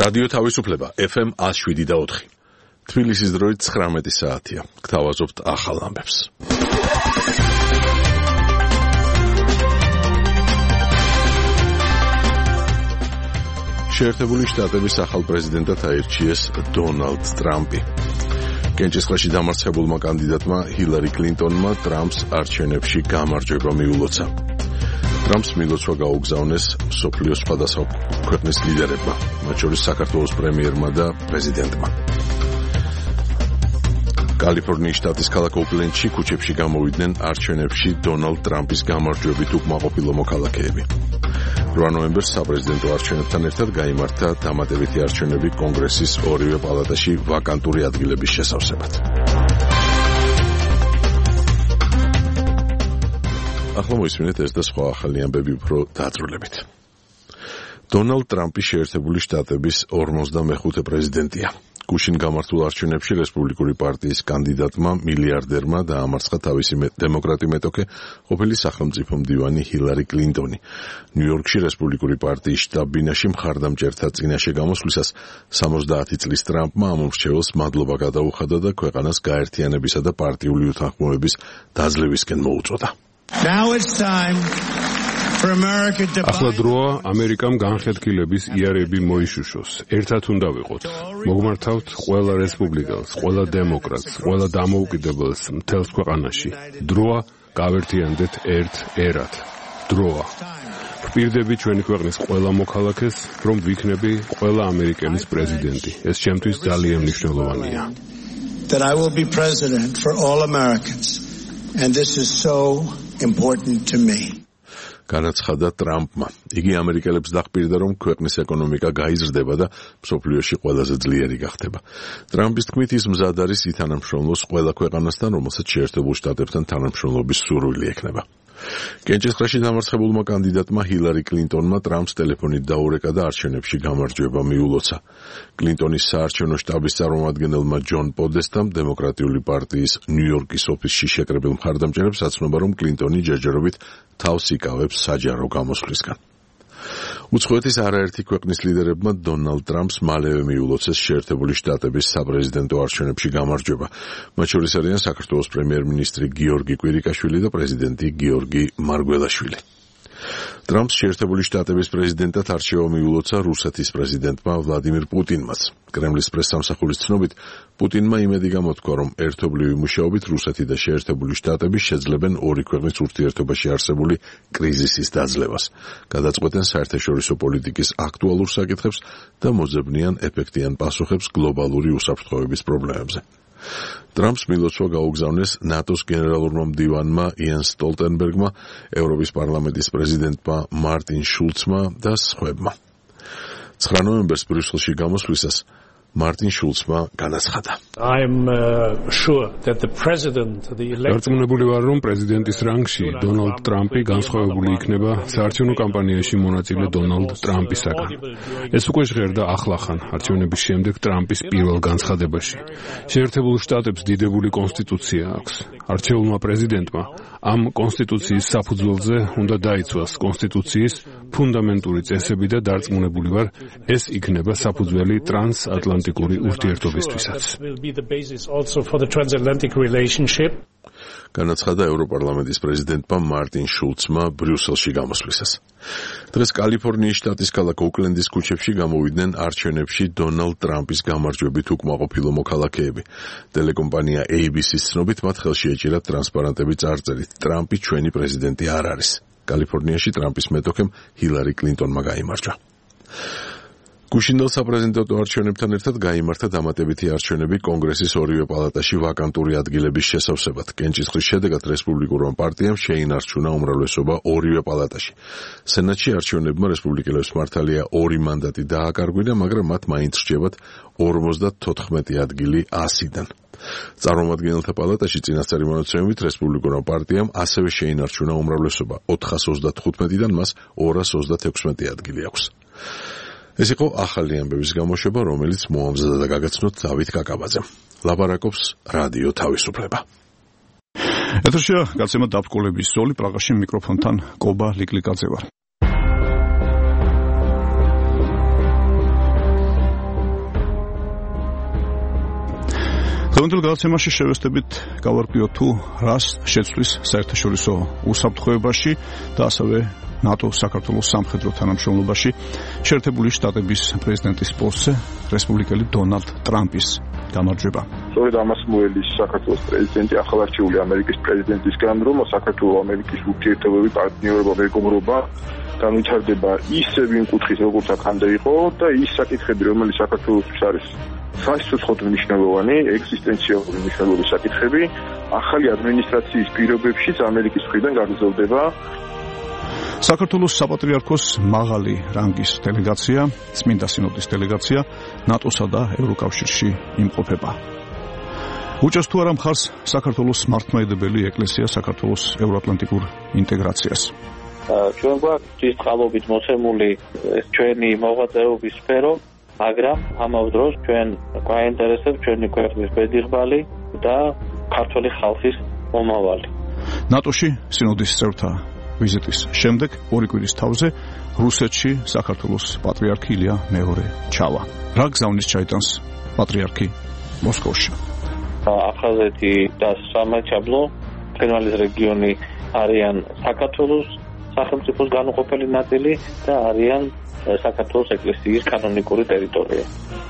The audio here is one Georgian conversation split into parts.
რადიო თავისუფლება FM 107.4. თბილისის დროით 19 საათია. გთავაზობთ ახალ ამბებს. შეერთებული შტატების ახალ პრეზიდენტად აირჩიეს დონალდ ტრამპი. კენჭისყრაში დამარცხებულმა კანდიდატმა ჰილარი კლინტონმა ტრამპს არჩევნებში გამარჯვება მიულოცა. ტრამპს მილოცვა გაუგზავნეს მსოფლიოს სხვადასხვა ქვეყნის ლიდერებმა, მათ შორის საქართველოს პრემიერმა და პრეზიდენტმა. კალიფორნიის შტატის ქალაქ ოკლენდში ქუჩებში გამოვიდნენ არჩევნებში დონალდ ტრამპის გამარჯვებით უკმაყოფილო მოქალაქეები. 8 ნოემბერს საპრეზიდენტო არჩევნებთან ერთად გაიმართა დამატებითი არჩევნები კონგრესის ორივე პალატაში ვაკანტური ადგილების შესავსებად. ახლა მოისმინეთ ეს და სხვა ახალი ამბები უფრო დაწვრილებით. დონალდ ტრამპი შეერთებული შტატების 45-ე პრეზიდენტია. გუშინ გამართულ არჩევნებში რესპუბლიკური პარტიის კანდიდატმა მილიარდერმა დაამარცხა თავისი დემოკრატი მეტოქე ყოფილი სახელმწიფო მდივანი ჰილარი კლინტონი. ნიუ-იორკში რესპუბლიკური პარტიის შტაბ-ბინაში მხარდამჭერთა წინაშე გამოსვლისას 70 წლის ტრამპმა ამ მრჩეველს მადლობა გადაუხადა და ქვეყანას გაერთიანებისა და პარტიული უთანხმოების დაძლევისკენ მოუწოდა. ახლა დროა ამერიკამ განხეთქილების იარები მოიშუშოს. ერთად უნდა ვიყოთ. მოგმართავთ ყველა რესპუბლიკელს, ყველა დემოკრატს, ყველა დამოუკიდებელს მთელს ქვეყანაში. დროა გავერთიანდეთ ერთ ერად. დროა. ვპირდები ჩვენი ქვეყნის ყველა მოქალაქეს, რომ ვიქნები ყველა ამერიკელის პრეზიდენტი. ეს ჩემთვის ძალიან მნიშვნელოვანია. That I will be president for all Americans. And this is so important to me. განაცხადა ტრამპმა. იგი ამერიკელებს დახპირდა, რომ ქვეყნის ეკონომიკა გაიზრდება და მსოფლიოში ყველაზე ძლიერი გახდება. ტრამპის თქმით, ის მზად არის ითანამშრომლოს ყველა ქვეყანასთან, რომელსაც შეერთებულ შტატებთან თანამშრომლობის სურვილი ექნება. კენჭისყრაში დამარცხებულმა კანდიდატმა ჰილარი კლინტონმა ტრამპს ტელეფონით დაურეკა და არჩევნებში გამარჯვება მიულოცა. კლინტონის საარჩევნო შტაბის წარმომადგენელმა ჯონ პოდესტამ დემოკრატიული პარტიის ნიუ-იორკის ოფისში შეკრებილ მხარდამჭერებს აცნობა, რომ კლინტონი ჯერჯერობით თავს იკავებს საჯარო გამოსვლისგან. უცხოეთის არაერთი ქვეყნის ლიდერებმა დონალდ ტრამპს მალევე მიულოცეს შეერთებული შტატების საპრეზიდენტო არჩევნებში გამარჯვება. მათ შორის არიან საქართველოს პრემიერ-მინისტრი გიორგი კვირიკაშვილი და პრეზიდენტი გიორგი მარგველაშვილი. ტრამპს შეერთებული შტატების პრეზიდენტად არჩევა მიულოცა რუსეთის პრეზიდენტმა ვლადიმირ პუტინმაც. კრემლის პრესსამსახურის ცნობით, პუტინმა იმედი გამოთქვა, რომ ერთობლივი მუშაობით რუსეთი და შეერთებული შტატები შეძლებენ ორი ქვეყნის ურთიერთობაში არსებული კრიზისის დაძლევას, გადაწყვეტენ საერთაშორისო პოლიტიკის აქტუალურ საკითხებს და მოძებნიან ეფექტიან პასუხებს გლობალური უსაფრთხოების პრობლემებზე. ტრამპს მილოცვა გაუგზავნეს ნატოს გენერალურმა მდივანმა იენს სტოლტენბერგმა, ევროპის პარლამენტის პრეზიდენტმა მარტინ შულცმა და სხვებმა. 9 ნოემბერს ბრიუსელში გამოსვლისას მარტინ შულცმა განაცხადა. დარწმუნებული ვარ, რომ პრეზიდენტის რანგში დონალდ ტრამპი განსხვავებული იქნება საარჩევნო კამპანიაში მონაწილე დონალდ ტრამპისაგან. ეს უკვე ჟღერდა ახლახან არჩევნების შემდეგ ტრამპის პირველ განცხადებაში. შეერთებულ შტატებს დიდებული კონსტიტუცია აქვს. არჩეულმა პრეზიდენტმა ამ კონსტიტუციის საფუძველზე უნდა დაიცვას კონსტიტუციის ფუნდამენტური წესები და დარწმუნებული ვარ, ეს იქნება საფუძველი ტრანსატლანტიკური ურთიერთობისთვისაც. განაცხადა ევროპარლამენტის პრეზიდენტმა მარტინ შულცმა ბრიუსელში გამოსვლისას. დღეს კალიფორნიის შტატის ქალაქ ოკლენდის ქუჩებში გამოვიდნენ არჩევნებში დონალდ ტრამპის გამარჯვებით უკმაყოფილო მოქალაქეები. ტელეკომპანია ABC-ს ცნობით, მათ ხელში ეჭირათ ტრანსპარანტები წარწერით „ტრამპი ჩვენი პრეზიდენტი არ არის“. კალიფორნიაში ტრამპის მეტოქემ ჰილარი კლინტონმა გაიმარჯვა. გუშინდელ საპრეზიდენტო არჩევნებთან ერთად გაიმართა დამატებითი არჩევნები კონგრესის ორივე პალატაში ვაკანტური ადგილების შესავსებად. კენჭისყრის შედეგად რესპუბლიკურმა პარტიამ შეინარჩუნა უმრავლესობა ორივე პალატაში. სენატში არჩევნებმა რესპუბლიკელებს მართალია 2 მანდატი დააკარგვინა, მაგრამ მათ მაინც რჩებათ 54 ადგილი 100-დან. წარმომადგენელთა პალატაში წინასწარი მონაცემებით რესპუბლიკურმა პარტიამ ასევე შეინარჩუნა უმრავლესობა 435-დან მას 236 ადგილი აქვს. ეს იყო ახალი ამბების გამოშვება, რომელიც მოამზადა და გაგაცნოთ დავით კაკაბაძემ. ლაპარაკობს რადიო თავისუფლება. ეთერშია გაცემა დაბრკოლების ზოლი, პრაღაში მიკროფონთან კობა ლიკლიკაძე ვარ. დღევანდელ გადაცემაში შევესწრებით გავარკვიოთ თუ რას შეცვლის საერთაშორისო უსაფრთხოებაში და ასევე ნატოს საქართველოს სამხედრო თანამშრომლობაში შეერთებული შტატების პრეზიდენტის პოსტზე რესპუბლიკელი დონალდ ტრამპის გამარჯვება. სწორედ ამას მოელის საქართველოს პრეზიდენტი ახალ არჩეული ამერიკის პრეზიდენტისგან, რომ საქართველოს-ამერიკის ურთიერთობები, პარტნიორობა, მეგობრობა განვითარდება ისევ იმ კუთხით, როგორც აქამდე იყო და ის საკითხები, რომელიც საქართველოსთვის არის სასიცოცხლოდ მნიშვნელოვანი, ეგზისტენციალური მნიშვნელობის საკითხები, ახალი ადმინისტრაციის პირობებშიც ამერიკის მხრიდან გაგრძელდება. საქართველოს საპატრიარქოს მაღალი რანგის დელეგაცია, წმინდა სინოდის დელეგაცია ნატოსა და ევროკავშირში იმყოფება. უჭერს თუ არა მხარს საქართველოს მართლმადიდებელი ეკლესია საქართველოს ევროატლანტიკურ ინტეგრაციას. ჩვენ გვაქვს ის წყალობით მოცემული ჩვენი მოღვაწეობის სფერო, მაგრამ ამავე დროს ჩვენ გვაინტერესებს ჩვენი ქვეყნის ბედიღბალი და ქართული ხალხის მომავალი. ნატოში სინოდის წევრთა ვიზიტის შემდეგ ორი კვირის თავზე რუსეთში საქართველოს პატრიარქი ილია მეორე ჩავა. რა გზავნის ჩაიტანს პატრიარქი მოსკოვში? აფხაზეთი და სამაჩაბლო ფედერალიზ რეგიონი არიან საქართველოს სახელმწიფოს განუყოფელი ნაწილი და არიან საქართველოს ეკლესიის კანონიკური ტერიტორია.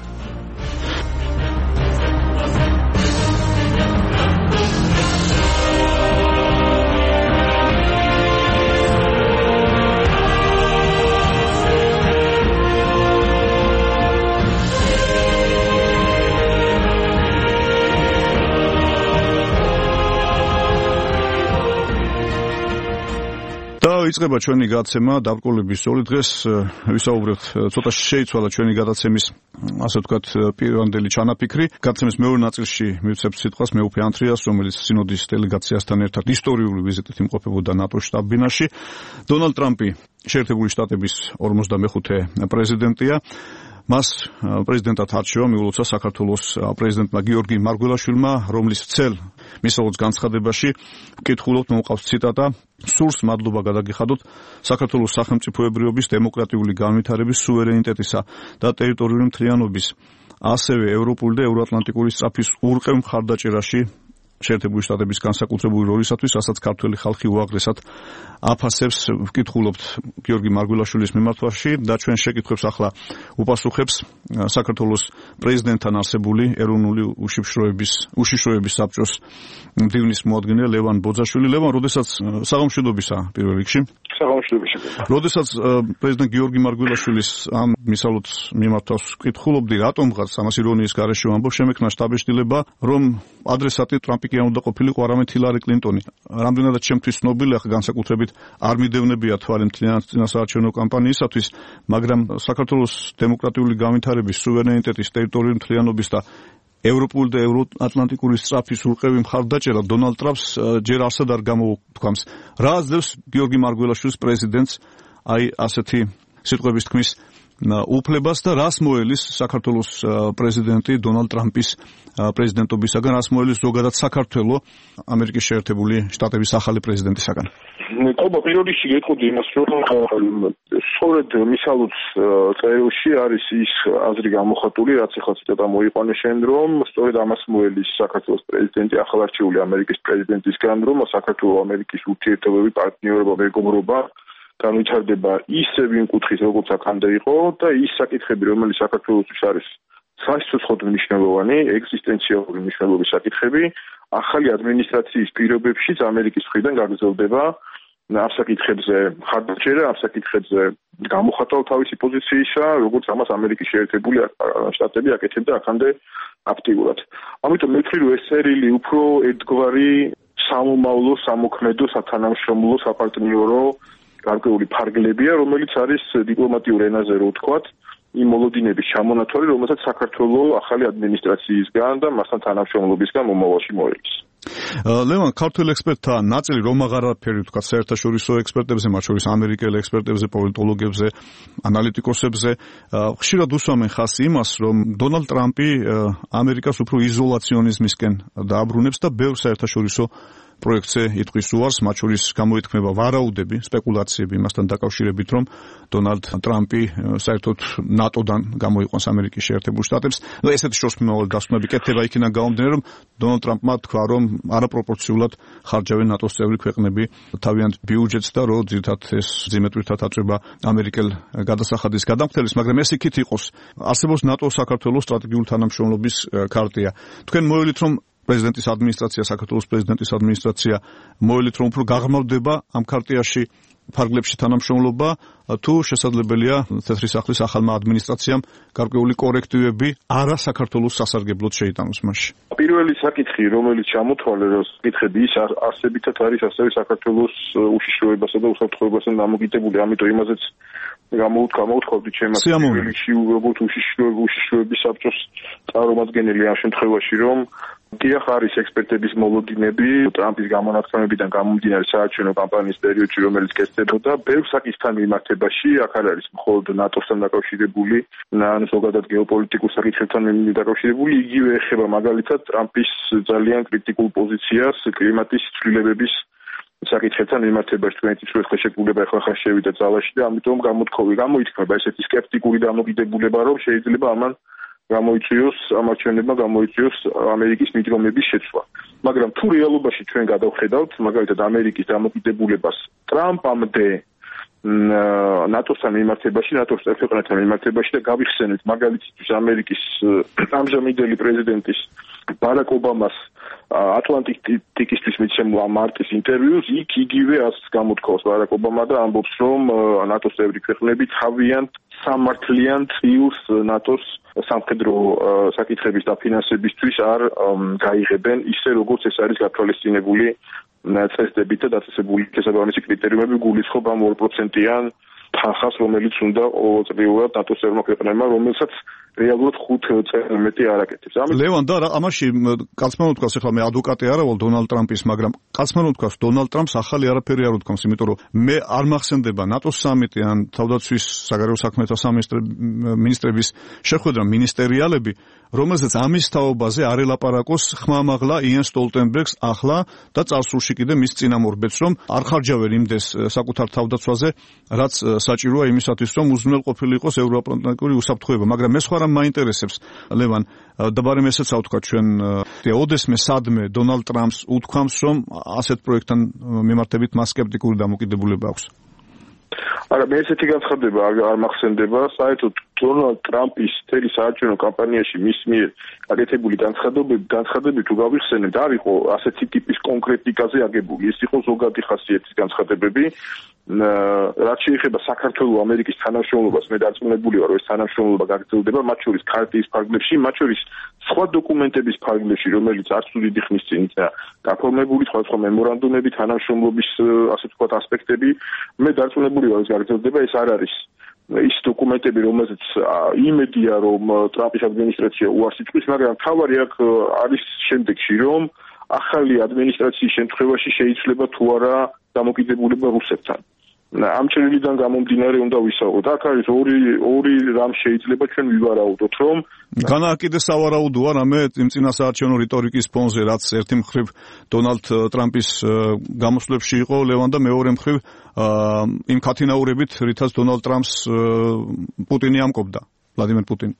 იწყება ჩვენი გადაცემა დაბრკოლების სოლი. დღეს ვისაუბრებთ, ცოტა შეიცვალა ჩვენი გადაცემის, ასე ვთქვათ, პირვანდელი ჩანაფიქრი. გადაცემის მეორე ნაწილში მივცემთ სიტყვას მეუფე ანთრიას, რომელიც სინოდის დელეგაციასთან ერთად ისტორიული ვიზიტით იმყოფებოდა ნატოს შტაბ-ბინაში. დონალდ ტრამპი შეერთებული შტატების 45-მე პრეზიდენტია. მას პრეზიდენტად არჩევა მიულოცა საქართველოს პრეზიდენტმა გიორგი მარგველაშვილმა, რომლის ცელ მისალოც განცხადებაში ვკითხულობთ, მომყავს ციტატა: სურს მადლობა გადაგიხადოთ საქართველოს სახელმწიფოებრიობის, დემოკრატიული განვითარების, სუვერენიტეტისა და ტერიტორიული მთლიანობის, ასევე ევროპული და ევროატლანტიკური სწრაფის ურყევ მხარდაჭერაში შეერთებული შტატების განსაკუთრებული როლისათვის, რასაც ქართველი ხალხი უაღრესად აფასებს. ვკითხულობთ გიორგი მარგველაშვილის მიმართვაში და ჩვენ შეკითხვებს ახლა უპასუხებს საქართველოს პრეზიდენტთან არსებული ეროვნული უშიშროების საბჭოს მდივნის მოადგილე ლევან ბოძაშვილი. ლევან, როდესაც საღამოშიდობისა პირველ რიგში. როდესაც პრეზიდენტ გიორგი მარგველაშვილის ამ მისალოც მიმართავს ვკითხულობდი, რატომღაც ამას ირონიის გარეშე ვამბობ, შემექმნა შტაბეშტილება, რომ ადრესატი ტრამპი კი არ უნდა ყოფილიყო, არამედ ჰილარი კლინტონი. რამდენადაც ჩემთვის ცნობილია, ახლა განსაკუთრებით არ მიდევნებია თვალი მთლიანად წინასაარჩევნო კამპანიისათვის, მაგრამ საქართველოს დემოკრატიული განვითარების, სუვერენიტეტის, ტერიტორიული მთლიანობის და ევროპული და ევროატლანტიკური სწრაფის ურყევი მხარდაჭერა დონალდ ტრამპს ჯერ არსად არ გამოთქვამს. რა აძლევს გიორგი მარგველაშვილის პრეზიდენტს აი ასეთი სიტყვების თქმის უფლებას და რას მოელის საქართველოს პრეზიდენტი დონალდ ტრამპის პრეზიდენტობისაგან, რას მოელის ზოგადად საქართველოს ამერიკის შეერთებული შტატების ახალი პრეზიდენტისაგან? ალბათ პირველ რიგში გეტყოდი იმას, რომ სწორედ მისალოც წერილში არის ის აზრი გამოხატული, რაც ახლა ციტატა მოიყვანე შენ, რომ სწორედ ამას მოელის საქართველოს პრეზიდენტი ახალ არჩეული ამერიკის პრეზიდენტისგან, რომ საქართველოს-ამერიკის ურთიერთობები, პარტნიორობა, მეგობრობა განვითარდება ისევ იმ კუთხით, როგორც აქამდე იყო და ის საკითხები, რომელიც საქართველოსთვის არის სასიცოცხლოდ მნიშვნელოვანი, ეგზისტენციალური მნიშვნელობის საკითხები, ახალი ადმინისტრაციის პირობებშიც ამერიკის მხრიდან გაგრძელდება. ამ საკითხებზე მხარდაჭერა, ამ საკითხებზე გამოხატვა თავისი პოზიციისა, როგორც ამას ამერიკის შეერთებული შტატები აკეთებდა აქამდე აქტიურად. ამიტომ მე ვთვლი, რომ ეს წერილი უფრო ერთგვარი სამომავლო, სამოქმედო, სათანამშრომლო, საპარტნიორო გარკვეული ფარგლებია, რომელიც არის დიპლომატიურ ენაზე რო ვთქვათ, იმ მოლოდინების ჩამონათვალი, რომელსაც საქართველოს ახალი ადმინისტრაციისგან და მასთან თანამშრომლობისგან მომავალში მოელის. ლევან, ქართველ ექსპერტთა ნაწილი რომ აღარაფერი ვთქვათ საერთაშორისო ექსპერტებზე, მათ შორის ამერიკელ ექსპერტებზე, პოლიტოლოგებზე, ანალიტიკოსებზე, ხშირად უსვამენ ხაზს იმას, რომ დონალდ ტრამპი ამერიკას უფრო იზოლაციონიზმისკენ დააბრუნებს და ბევრ საერთაშორისო პროექტზე იტყვის უარს, მათ შორის გამოითქმება ვარაუდები, სპეკულაციები იმასთან დაკავშირებით, რომ დონალდ ტრამპი საერთოდ ნატოდან გამოიყვანს ამერიკის შეერთებულ შტატებს. ესეთი შორსმიმავალი დასკვნები კეთდება იქიდან გამომდინარე, რომ დონალდ ტრამპმა თქვა, რომ არაპროპორციულად ხარჯავენ ნატოს წევრი ქვეყნები თავიანთ ბიუჯეტს და რომ ძირითადად ეს ძიმეთვრითად აწვება ამერიკელ გადასახადის გადამხდელს, მაგრამ ეს იქით იყოს. არსებობს ნატო-საქართველოს სტრატეგიული თანამშრომლობის ქარტია. თქვენ მოელით, რომ პრეზიდენტის ადმინისტრაცია, საქართველოს პრეზიდენტის ადმინისტრაცია მოელით, რომ უფრო გაღრმავდება ამ ქარტიაში ფარგლებში თანამშრომლობა, თუ შესაძლებელია თეთრი სახლის ახალმა ადმინისტრაციამ გარკვეული კორექტივები არა საქართველოს სასარგებლოდ შეიტანოს მასში. პირველი საკითხი, რომელიც ჩამოთვალე, რომ საკითხები ის არსებითად არის ასევე საქართველოს უშიშროებასა და უსაფრთხოებასთან დამოკიდებული, ამიტომ იმაზეც გამოუთხოვდი ჩემს პირველში როგორც უშიშროების საბჭოს წარმომადგენელი ამ შემთხვევაში, რომ დიახ არის ექსპერტების მოლოდინები ტრამპის გამონათქვამებიდან გამომდინარე საარჩევნო კამპანიის პერიოდში, რომელიც კეთდებოდა ბევრ საკითხთან მიმართებაში, აქ არ არის მხოლოდ ნატოსთან დაკავშირებული, ან ზოგადად გეოპოლიტიკურ საკითხებთან დაკავშირებული, იგივე ეხება მაგალითად ტრამპის ძალიან კრიტიკულ პოზიციას კლიმატის ცვლილებების საკითხებთან მიმართებაში. თქვენი წვეთხა შეგულება ახლა ხან შევიდა ძალაში და ამიტომ გამოითქმება ესეთი სკეპტიკური დამოკიდებულება, რომ შეიძლება ამან გამოიწვიოს ამარჩევნებმა გამოიწვიოს ამერიკის მიდგომების შეცვლა. მაგრამ თუ რეალობაში ჩვენ გადავხედავთ მაგალითად ამერიკის დამოკიდებულებას ტრამპამდე ნატოსთან მიმართებაში, ნატოს ქვეყნებთან მიმართებაში და გავიხსენეთ მაგალითისთვის ამერიკის ამჟამინდელი პრეზიდენტის ბარაკ ობამას ატლანტიკისთვის მიცემულ მარტის ინტერვიუს, იქ იგივე ასს გამოთქვას ბარაკ ობამა და ამბობს, რომ ნატოს წევრი ქვეყნები თავიანთ სამართლიან წიურს ნატოს სამხედრო საკითხების დაფინანსებისთვის არ გაიღებენ ისე, როგორც ეს არის გათვალისწინებული წესდებით და დაწესებული შესაბამისი კრიტერიუმები გულისხმობ ამ 2%-იან თანხას, რომელიც უნდა ყოველწლიურად ნატოს წევრმა ქვეყნებმა, რომელსაც რეალურად 5 წელი მეტი არ აკეთებს. ლევან და ამაში კაცმა უთქვას, ახლა მე ადვოკატი არა ვარ დონალდ ტრამპის, მაგრამ კაცმა უთქვას დონალდ ტრამპს ახალი არაფერი არ უთქვამს, იმიტომ რომ მე არ მახსენდება ნატოს სამიტი ან თავდაცვის საგარეო საქმეთა სამინისტრების შეხვედრა მინისტერიალები, რომელზეც ამის თაობაზე არ ელაპარაკოს ხმამაღლა იენ სტოლტენბერგს ახლა და წარსულში კიდე მის წინამორბედს, რომ არ ხარჯავენ იმდეს საკუთარ თავდაცვაზე, რაც საჭიროა იმისათვის, რომ უზრუნველყოფილი იყოს ევროატლანტიკური უსაფრთხოება, მაგრამ მე სხვა რამ მაინტერესებს, ლევან, დაბარემ ესეც ავთქვა ჩვენ ოდესმე სადმე დონალდ ტრამპს უთქვამს, რომ ასეთ პროექტთან მიმართებით მას სკეპტიკური დამოკიდებულება აქვს. არა, მე ესეთი განცხადება არ მახსენდება. საერთოდ დონალდ ტრამპის მთელი საარჩევნო კამპანიაში მის მიერ გაკეთებული განცხადებები თუ გავიხსენებთ, არ იყო ასეთი ტიპის კონკრეტიკაზე აგებული. ეს იყო ზოგადი ხასიათის განცხადებები. რაც შეეხება საქართველოს ამერიკის თანამშრომლობას, მე დარწმუნებული ვარ, რომ ეს თანამშრომლობა გაგრძელდება, მათ შორის ქარტიის ფარგლებში, მათ შორის სხვა დოკუმენტების ფარგლებში, რომელიც არც თუ დიდი ხნის წინ გაფორმებული, სხვა მემორანდუმები, თანამშრომლობის ასე ვთქვათ ასპექტები, მე დარწმუნებული ვარ, ეს გაგრძელდება, ეს არ არის ის დოკუმენტები, რომელზეც იმედია, რომ ტრამპის ადმინისტრაცია უარს იტყვის, მაგრამ თავარი აქ არის შემდეგში, რომ ახალი ადმინისტრაციის შემთხვევაში შეიძლება თუ არა დამოკიდებულება რუსეთთან. ამ ჭრილიდან გამომდინარე უნდა ვისაუბროთ. აქ არის ორი რამ შეიძლება ჩვენ ვივარაუდოთ, რომ განაა კიდე სავარაუდოა რამე იმ წინასაარჩევნო რიტორიკის ფონზე, რაც ერთი მხრივ დონალდ ტრამპის გამოსვლებში იყო ლევან და მეორე მხრივ იმ ქათინაურებით, რითაც დონალდ ტრამპს პუტინი ამკობდა, ვლადიმერ პუტინი.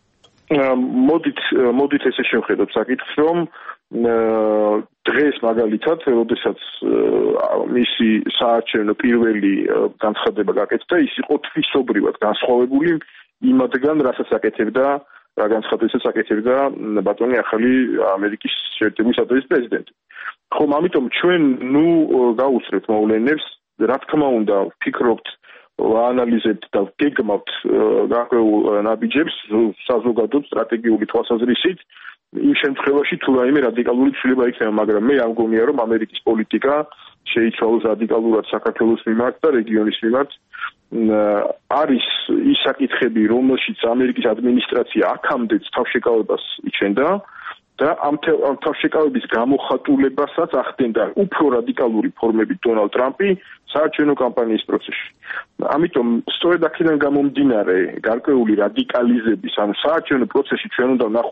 მოდით ესე შევხედოთ საკითხს, რომ დღეს მაგალითად, როდესაც მისი საარჩევნო პირველი განცხადება გაკეთდა, ის იყო თვისობრივად განსხვავებული იმათგან, რასაც აკეთებდა, რა განცხადებასაც აკეთებდა ბატონი ახალი ამერიკის შეერთებული შტატების პრეზიდენტი. ხომ ამიტომ ჩვენ გავუსწრებთ მოვლენებს, რა თქმა უნდა, ვფიქრობთ, ვაანალიზებთ და ვგეგმავთ გარკვეულ ნაბიჯებს საზოგადო სტრატეგიული თვალსაზრისით, იმ შემთხვევაში თუ რაიმე რადიკალური ცვლილება იქნება, მაგრამ მე არ მგონია, რომ ამერიკის პოლიტიკა შეიცვალოს რადიკალურად საქართველოს მიმართ და რეგიონის მიმართ. არის ის საკითხები, რომელშიც ამერიკის ადმინისტრაცია აქამდეც თავშეკავებას იჩენდა და ამ თავშეკავების გამოხატულებასაც ახდენდა უფრო რადიკალური ფორმებით დონალდ ტრამპი საარჩევნო კამპანიის პროცესში. ამიტომ სწორედ აქედან გამომდინარე გარკვეული რადიკალიზების, ანუ საარჩევნო პროცესში ჩვენ უნდა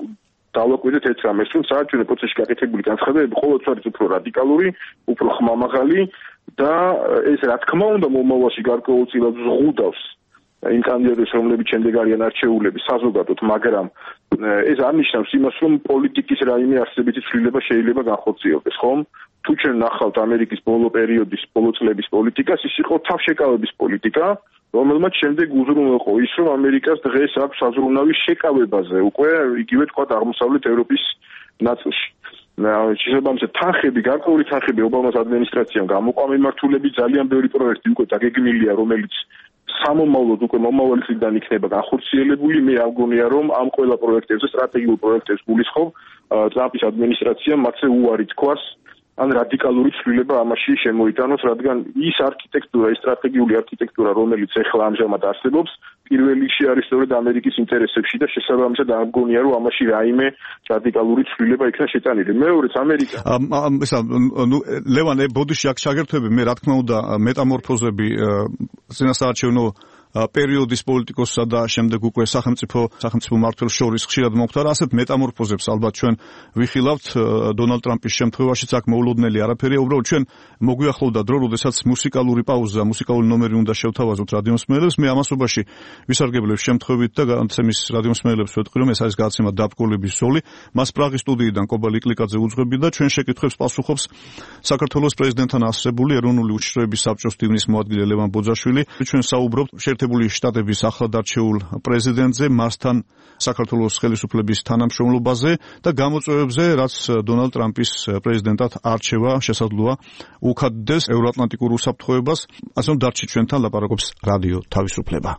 დავაკვირდეთ ეს რამეს, რომ საარჩევნო პროცესში გაკეთებული განცხადებები ყოველთვის არის უფრო რადიკალური, უფრო ხმამაღალი და ეს რა თქმა უნდა მომავალში გარკვეულწილად ზღუდავს იმ კანდიდატებს, რომლებიც შემდეგ არიან არჩეულები საზოგადოდ, მაგრამ ეს არნიშნავს იმას, რომ პოლიტიკის რაიმე არსებითი ცვლილება შეიძლება განხორციელდეს, ხომ? თუ ჩვენ ნახავთ ამერიკის ბოლო პერიოდის, ბოლო წლების პოლიტიკას, ის იყო თავშეკავების პოლიტიკა, რომელმაც შემდეგ უზრუნველყო ის, რომ ამერიკას დღეს აქვს საზრუნავი შეკავებაზე, უკვე იგივე თქვა აღმოსავლეთ ევროპის ნაწილში. შესაბამისად, გარკვეული თანხები ობამას ადმინისტრაციამ გამოყვა მიმართულები, ძალიან ბევრი პროექტი უკვე დაგეგმილია, რომელიც სამომავლოდ უკვე მომავალი წლიდან იქნება განხორციელებული. მე არ მგონია, რომ ამ ყველა პროექტებზე, სტრატეგიულ პროექტებს გულისხმობ ტრამპის ადმინისტრაციამ მათზე უარი თქვას, ან რადიკალური ცვლილება ამაში შემოიტანოს, რადგან ის არქიტექტურა, ის სტრატეგიული არქიტექტურა, რომელიც ეხლა ამჟამად არსებობს, პირველ რიგში არის სწორედ ამერიკის ინტერესებში და შესაბამისად არ მგონია, რომ ამაში რაიმე რადიკალური ცვლილება იქნა შეტანილი. მეორეც ამერიკა. ლევან, ბოდიში აქ შეგერთვები, მე რა თქმა უნდა მეტამორფოზები წინასაარჩევნო პერიოდის პოლიტიკოსსა და შემდეგ უკვე სახელმწიფო მმართველს შორის ხშირად მომხდარა. ასეთ მეტამორფოზებს ალბათ ჩვენ ვიხილავთ დონალდ ტრამპის შემთხვევაშიც აქ მოულოდნელი არაფერია. უბრალოდ ჩვენ მოგვიახლოვდა დრო, როდესაც მუსიკალური პაუზა, მუსიკალური ნომერი უნდა შევთავაზოთ რადიომსმენელებს. მე ამასობაში ვისარგებლებ შემთხვევით და განაცემის რადიომსმენელებს ვეთქვი, რომ ეს არის გადაცემა დაბკოლების ზოლი. მას პრაღის სტუდიიდან კობა ლიკლიკაძე უძღვები და ჩვენ შეკითხვებს პასუხობს საქართველოს პრეზიდენტთან ასწრებული ეროვნული უშიშროების საბჭოს ტივნის მოადგილე ლევან ბოძაშვილი. ჩვენ საუბრობთ შეერთებული შტატების ახლად არჩეულ პრეზიდენტზე, მასთან საქართველოს ხელისუფლების თანამშრომლობაზე და გამოწვევებზე, რაც დონალდ ტრამპის პრეზიდენტად არჩევა შესაძლოა უკადდეს ევროატლანტიკურ უსაფრთხოებას. ასე რომ დარჩით ჩვენთან, ლაპარაკობს რადიო თავისუფლება.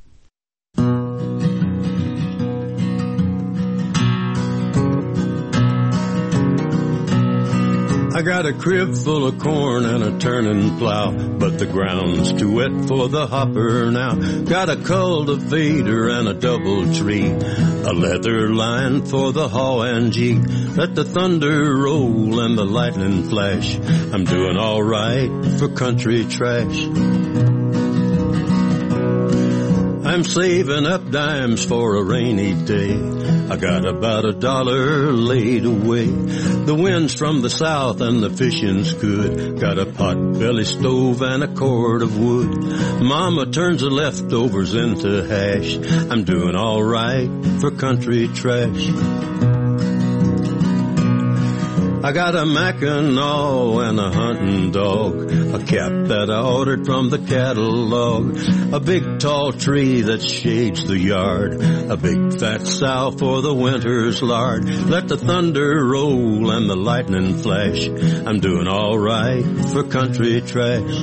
I got a crib full of corn and a turning plow, but the ground's too wet for the hopper now. Got a cultivator and a double tree, a leather line for the haw and gee. Let the thunder roll and the lightning flash. I'm doing all right for country trash. I'm saving up dimes for a rainy day. I got about $1 laid away. The wind's from the south and the fishing's good. Got a pot-belly stove and a cord of wood. Mama turns the leftovers into hash. I'm doing all right for country trash. I got a Mackinaw and a hunting dog, a cap that I ordered from the catalog, a big tall tree that shades the yard, a big fat sow for the winter's lard. Let the thunder roll and the lightning flash. I'm doing all right for country trash.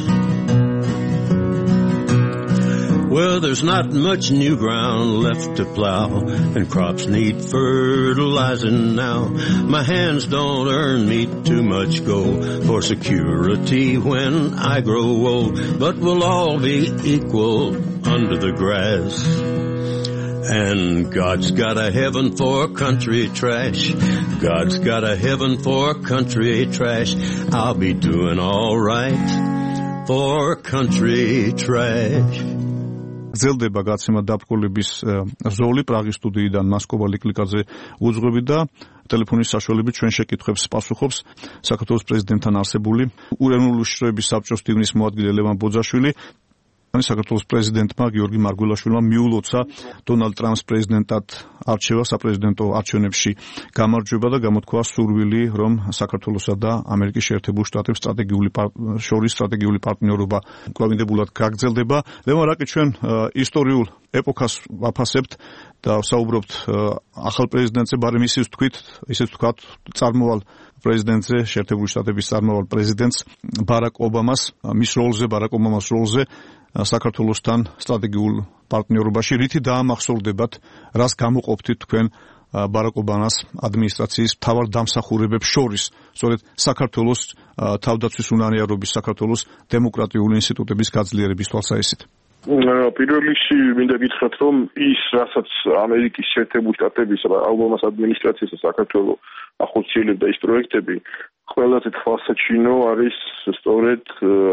Well, there's not much new ground left to plow, and crops need fertilizing now. My hands don't earn me too much gold for security when I grow old, but we'll all be equal under the grass. And God's got a heaven for country trash. God's got a heaven for country trash. I'll be doing all right for country trash. გრძელდება გადაცემა დაბკოლების ზოლი პრაღის სტუდიიდან მასკოვა ლიკლიკაძე უძღვები და ტელეფონის საშუალებით ჩვენ შეკითხვებს პასუხობს საქართველოს პრეზიდენტთან არსებული ეროვნული უშიშროების საბჭოს ტივნის მოადგილე ლევან ბოძაშვილი. საქართველოს პრეზიდენტმა გიორგი მარგველაშვილმა მიულოცა დონალდ ტრამპს პრეზიდენტად არჩევა საპრეზიდენტო არჩევნებში გამარჯვება და გამოთქვა სურვილი, რომ საქართველოსა და ამერიკის შეერთებულ შტატებს სტრატეგიული პარტნიორობა კვლავინდებულად გაგრძელდება. ლევან, რაკი ჩვენ ისტორიულ ეპოქას ვაფასებთ და საუბრობთ ახალ პრეზიდენტზე, ბარემ ისიც თქვით, წარმოვალ პრეზიდენტზე, შეერთებული შტატების წარმოვალ პრეზიდენტს ბარაკ ობამას, მის როლზე საქართველოსთან სტრატეგიულ პარტნიორობაში, რითი დაამახსოვრდებათ, რას გამოყოფთით თქვენ ბარაკ ობამას ადმინისტრაციის მთავარ დამსახურებებს შორის, სწორედ საქართველოს თავდაცვის უნარიანობის, საქართველოს დემოკრატიული ინსტიტუტების გაძლიერების თვალსაზრისით? პირველ რიგში მინდა გითხრათ, რომ ის, რასაც ამერიკის შეერთებული შტატების ობამას ადმინისტრაციის და საქართველოს ახორციელებდა ის პროექტები, ყველაზე თვალსაჩინო არის სწორედ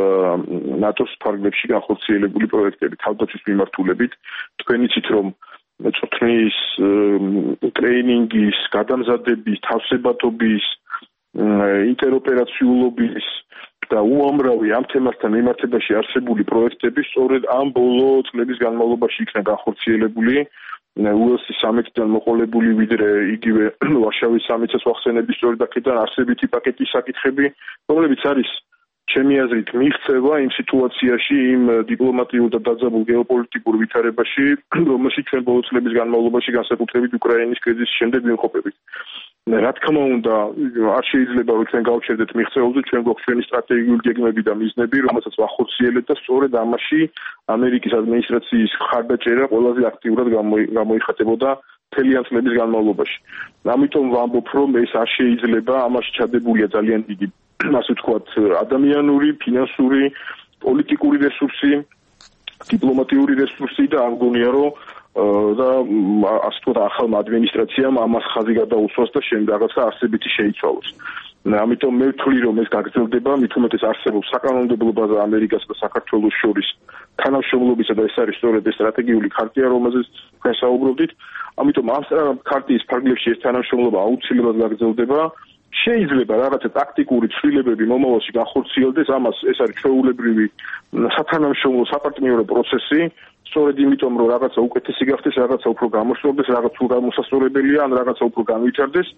ნატოს ფარგლებში განხორციელებული პროექტები თავდაცვის მიმართულებით. თქვენ იცით, რომ მეწოთნის ტრეინინგის, გადამზადების, თავსებათობის, ინტეროპერაციულობის და უამრავი ამ თემასთან მიმართებაში არსებული პროექტები სწორედ ამ ბოლო წლების განმავლობაში იქნა განხორციელებული. უელსის სამიტიდან მოყოლებული ვიდრე იგივე ვარშავის სამიტის ვახსენების სწორედ აქედან არსებითი პაკეტის საკითხები, რომლებიც არის ჩემი აზრით მიღწევა იმ სიტუაციაში, იმ დიპლომატიურ და დაძაბულ გეოპოლიტიკურ ვითარებაში, რომელშიც ჩვენ ბოლო წლების განმავლობაში განსაკუთრებით უკრაინის კრიზისის შემდეგ ვიმყოფებით. რა თქმა უნდა, არ შეიძლება რომ ჩვენ გავჩერდეთ მიღწევებზე, ჩვენ გვაქვს ჩვენი სტრატეგიული გეგმები და მიზნები, რომელსაც ვახორციელებთ და სწორედ ამაში ამერიკის ადმინისტრაციის ხარდაჭერა ყველაზე აქტიურად გამოიხატებოდა მთელი ამ წლების განმავლობაში. ამიტომ ვამბობ, რომ ეს არ შეიძლება, ამაში ჩადებულია ძალიან დიდი, ასე ვთქვათ, ადამიანური, ფინანსური, პოლიტიკური რესურსი, დიპლომატიური რესურსი და არ მგონია, რომ და ასე ვთქვათ, ახალმა ადმინისტრაციამ ამას ხაზი გადაუსვას და შემდეგ რაღაცა არსებითი შეიცვალოს. ამიტომ მე ვთვლი, რომ ეს გაგრძელდება, მით უმეტეს არსებობს საკანონმდებლო ბაზა ამერიკასა და საქართველოს შორის თანამშრომლობისა და ეს არის სწორედ ეს სტრატეგიული ქარტია, რომელზეც ჩვენ საუბრობდით. ამიტომ ამ ქარტიის ფარგლებში ეს თანამშრომლობა აუცილებლად გაგრძელდება. შეიძლება რაღაცა ტაქტიკური ცვლილებები მომავალში განხორციელდეს, ამას ეს არის ჩვეულებრივი სათანამშრომლო საპარტნიორო პროცესი. სწორედ იმიტომ, რომ რაღაცა უკეთესი გახდეს, რაღაცა უფრო გამოსწორდეს, რაღაცა უფრო გამოსასწორებელია, ან რაღაცა უფრო განვითარდეს.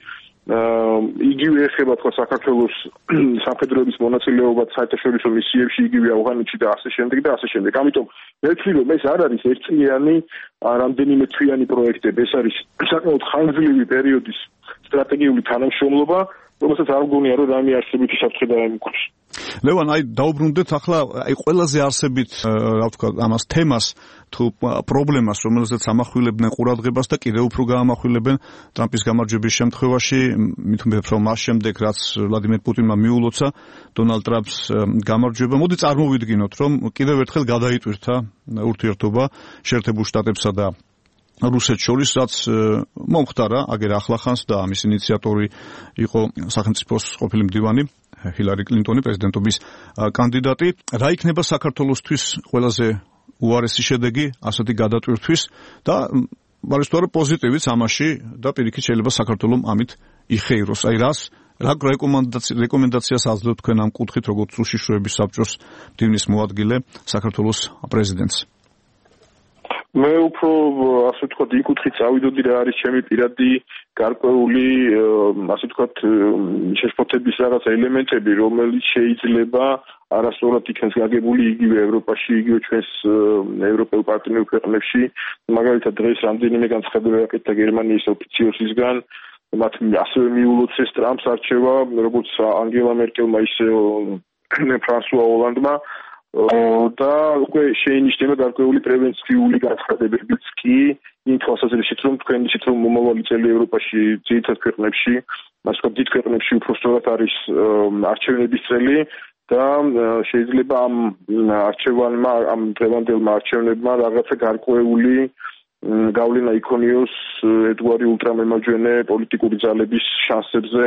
იგივე ეხება თქვა საქართველოს სამხედროების მონაწილეობაც საერთაშორისო მისიებში, იგივე ავღანეთში და ასე შემდეგ და ასე შემდეგ. ამიტომ მე ვთვლი, რომ ეს არ არის ერთწლიანი, რამდენიმე თვიანი პროექტები, ეს არის საკმაოდ ხანგრძლივი პერიოდის სტრატეგიული თანამშრომლობა, რომელსაც არ მგონია, რომ რამე არსებითი საფრთხე დაემუქროს. ლევან, დავბრუნდეთ ახლა ყველაზე არსებით, რა ვთქვა, ამას თემას თუ პრობლემას, რომელზეც ამახვილებდნენ ყურადღებას და კიდევ უფრო გაამახვილებენ ტრამპის გამარჯვების შემთხვევაში, მით უმეტეს რომ მას შემდეგ, რაც ვლადიმერ პუტინმა მიულოცა დონალდ ტრამპს გამარჯვება, მოდი წარმოვიდგინოთ, რომ კიდევ ერთხელ გადაიტვირთა ურთიერთობა შეერთებულ შტატებსა და რუსეთს შორის, რაც მომხდარა აგერ ახლახანს და ამის ინიციატორი იყო სახელმწიფოს ყოფილი მდივანი ჰილარი კლინტონი, პრეზიდენტობის კანდიდატი. რა იქნება საქართველოსთვის ყველაზე უარესი შედეგი ასეთი გადატვირთვის და არის თუ არა პოზიტივიც ამაში და პირიქით შეიძლება საქართველოს ამით იხეიროს. აი რა რეკომენდაციას აძლევთ თქვენ ამ კუთხით, როგორც უშიშროების საბჭოს მდივნის მოადგილე საქართველოს პრეზიდენტს? მე უფრო ასე ვთქვათ, იმ კუთხით წავიდოდი, რა არის ჩემი პირადი გარკვეული, ასე ვთქვათ, შეშფოთების რაღაც ელემენტები, რომელიც შეიძლება არასწორად იქნეს გაგებული იგივე ევროპაში, იგივე ჩვენს ევროპელ პარტნიორ ქვეყნებში. მაგალითად, დღეს რამდენიმე განცხადება აკეთდა გერმანიის ოფიციოსისგან, მათ ასევე მიულოცეს ტრამპს არჩევა, როგორც ანგელა მერკელმა, ისე ფრანსუა ოლანდმა. და უკვე შეინიშნება გარკვეული პრევენციული განცხადებებიც კი იმ თვალსაზრისით, რომ თქვენ იცით, რომ მომავალი წელი ევროპაში ძირითად ქვეყნებში, ასე ვთქვათ, დიდ ქვეყნებში უფრო სწორად არის არჩევნების წელი და შეიძლება ამ არჩევანმა, ამ დღევანდელმა არჩევნებმა რაღაცა გარკვეული გავლენა იქონიოს ერთგვარი ულტრამემარჯვენე პოლიტიკური ძალების შანსებზე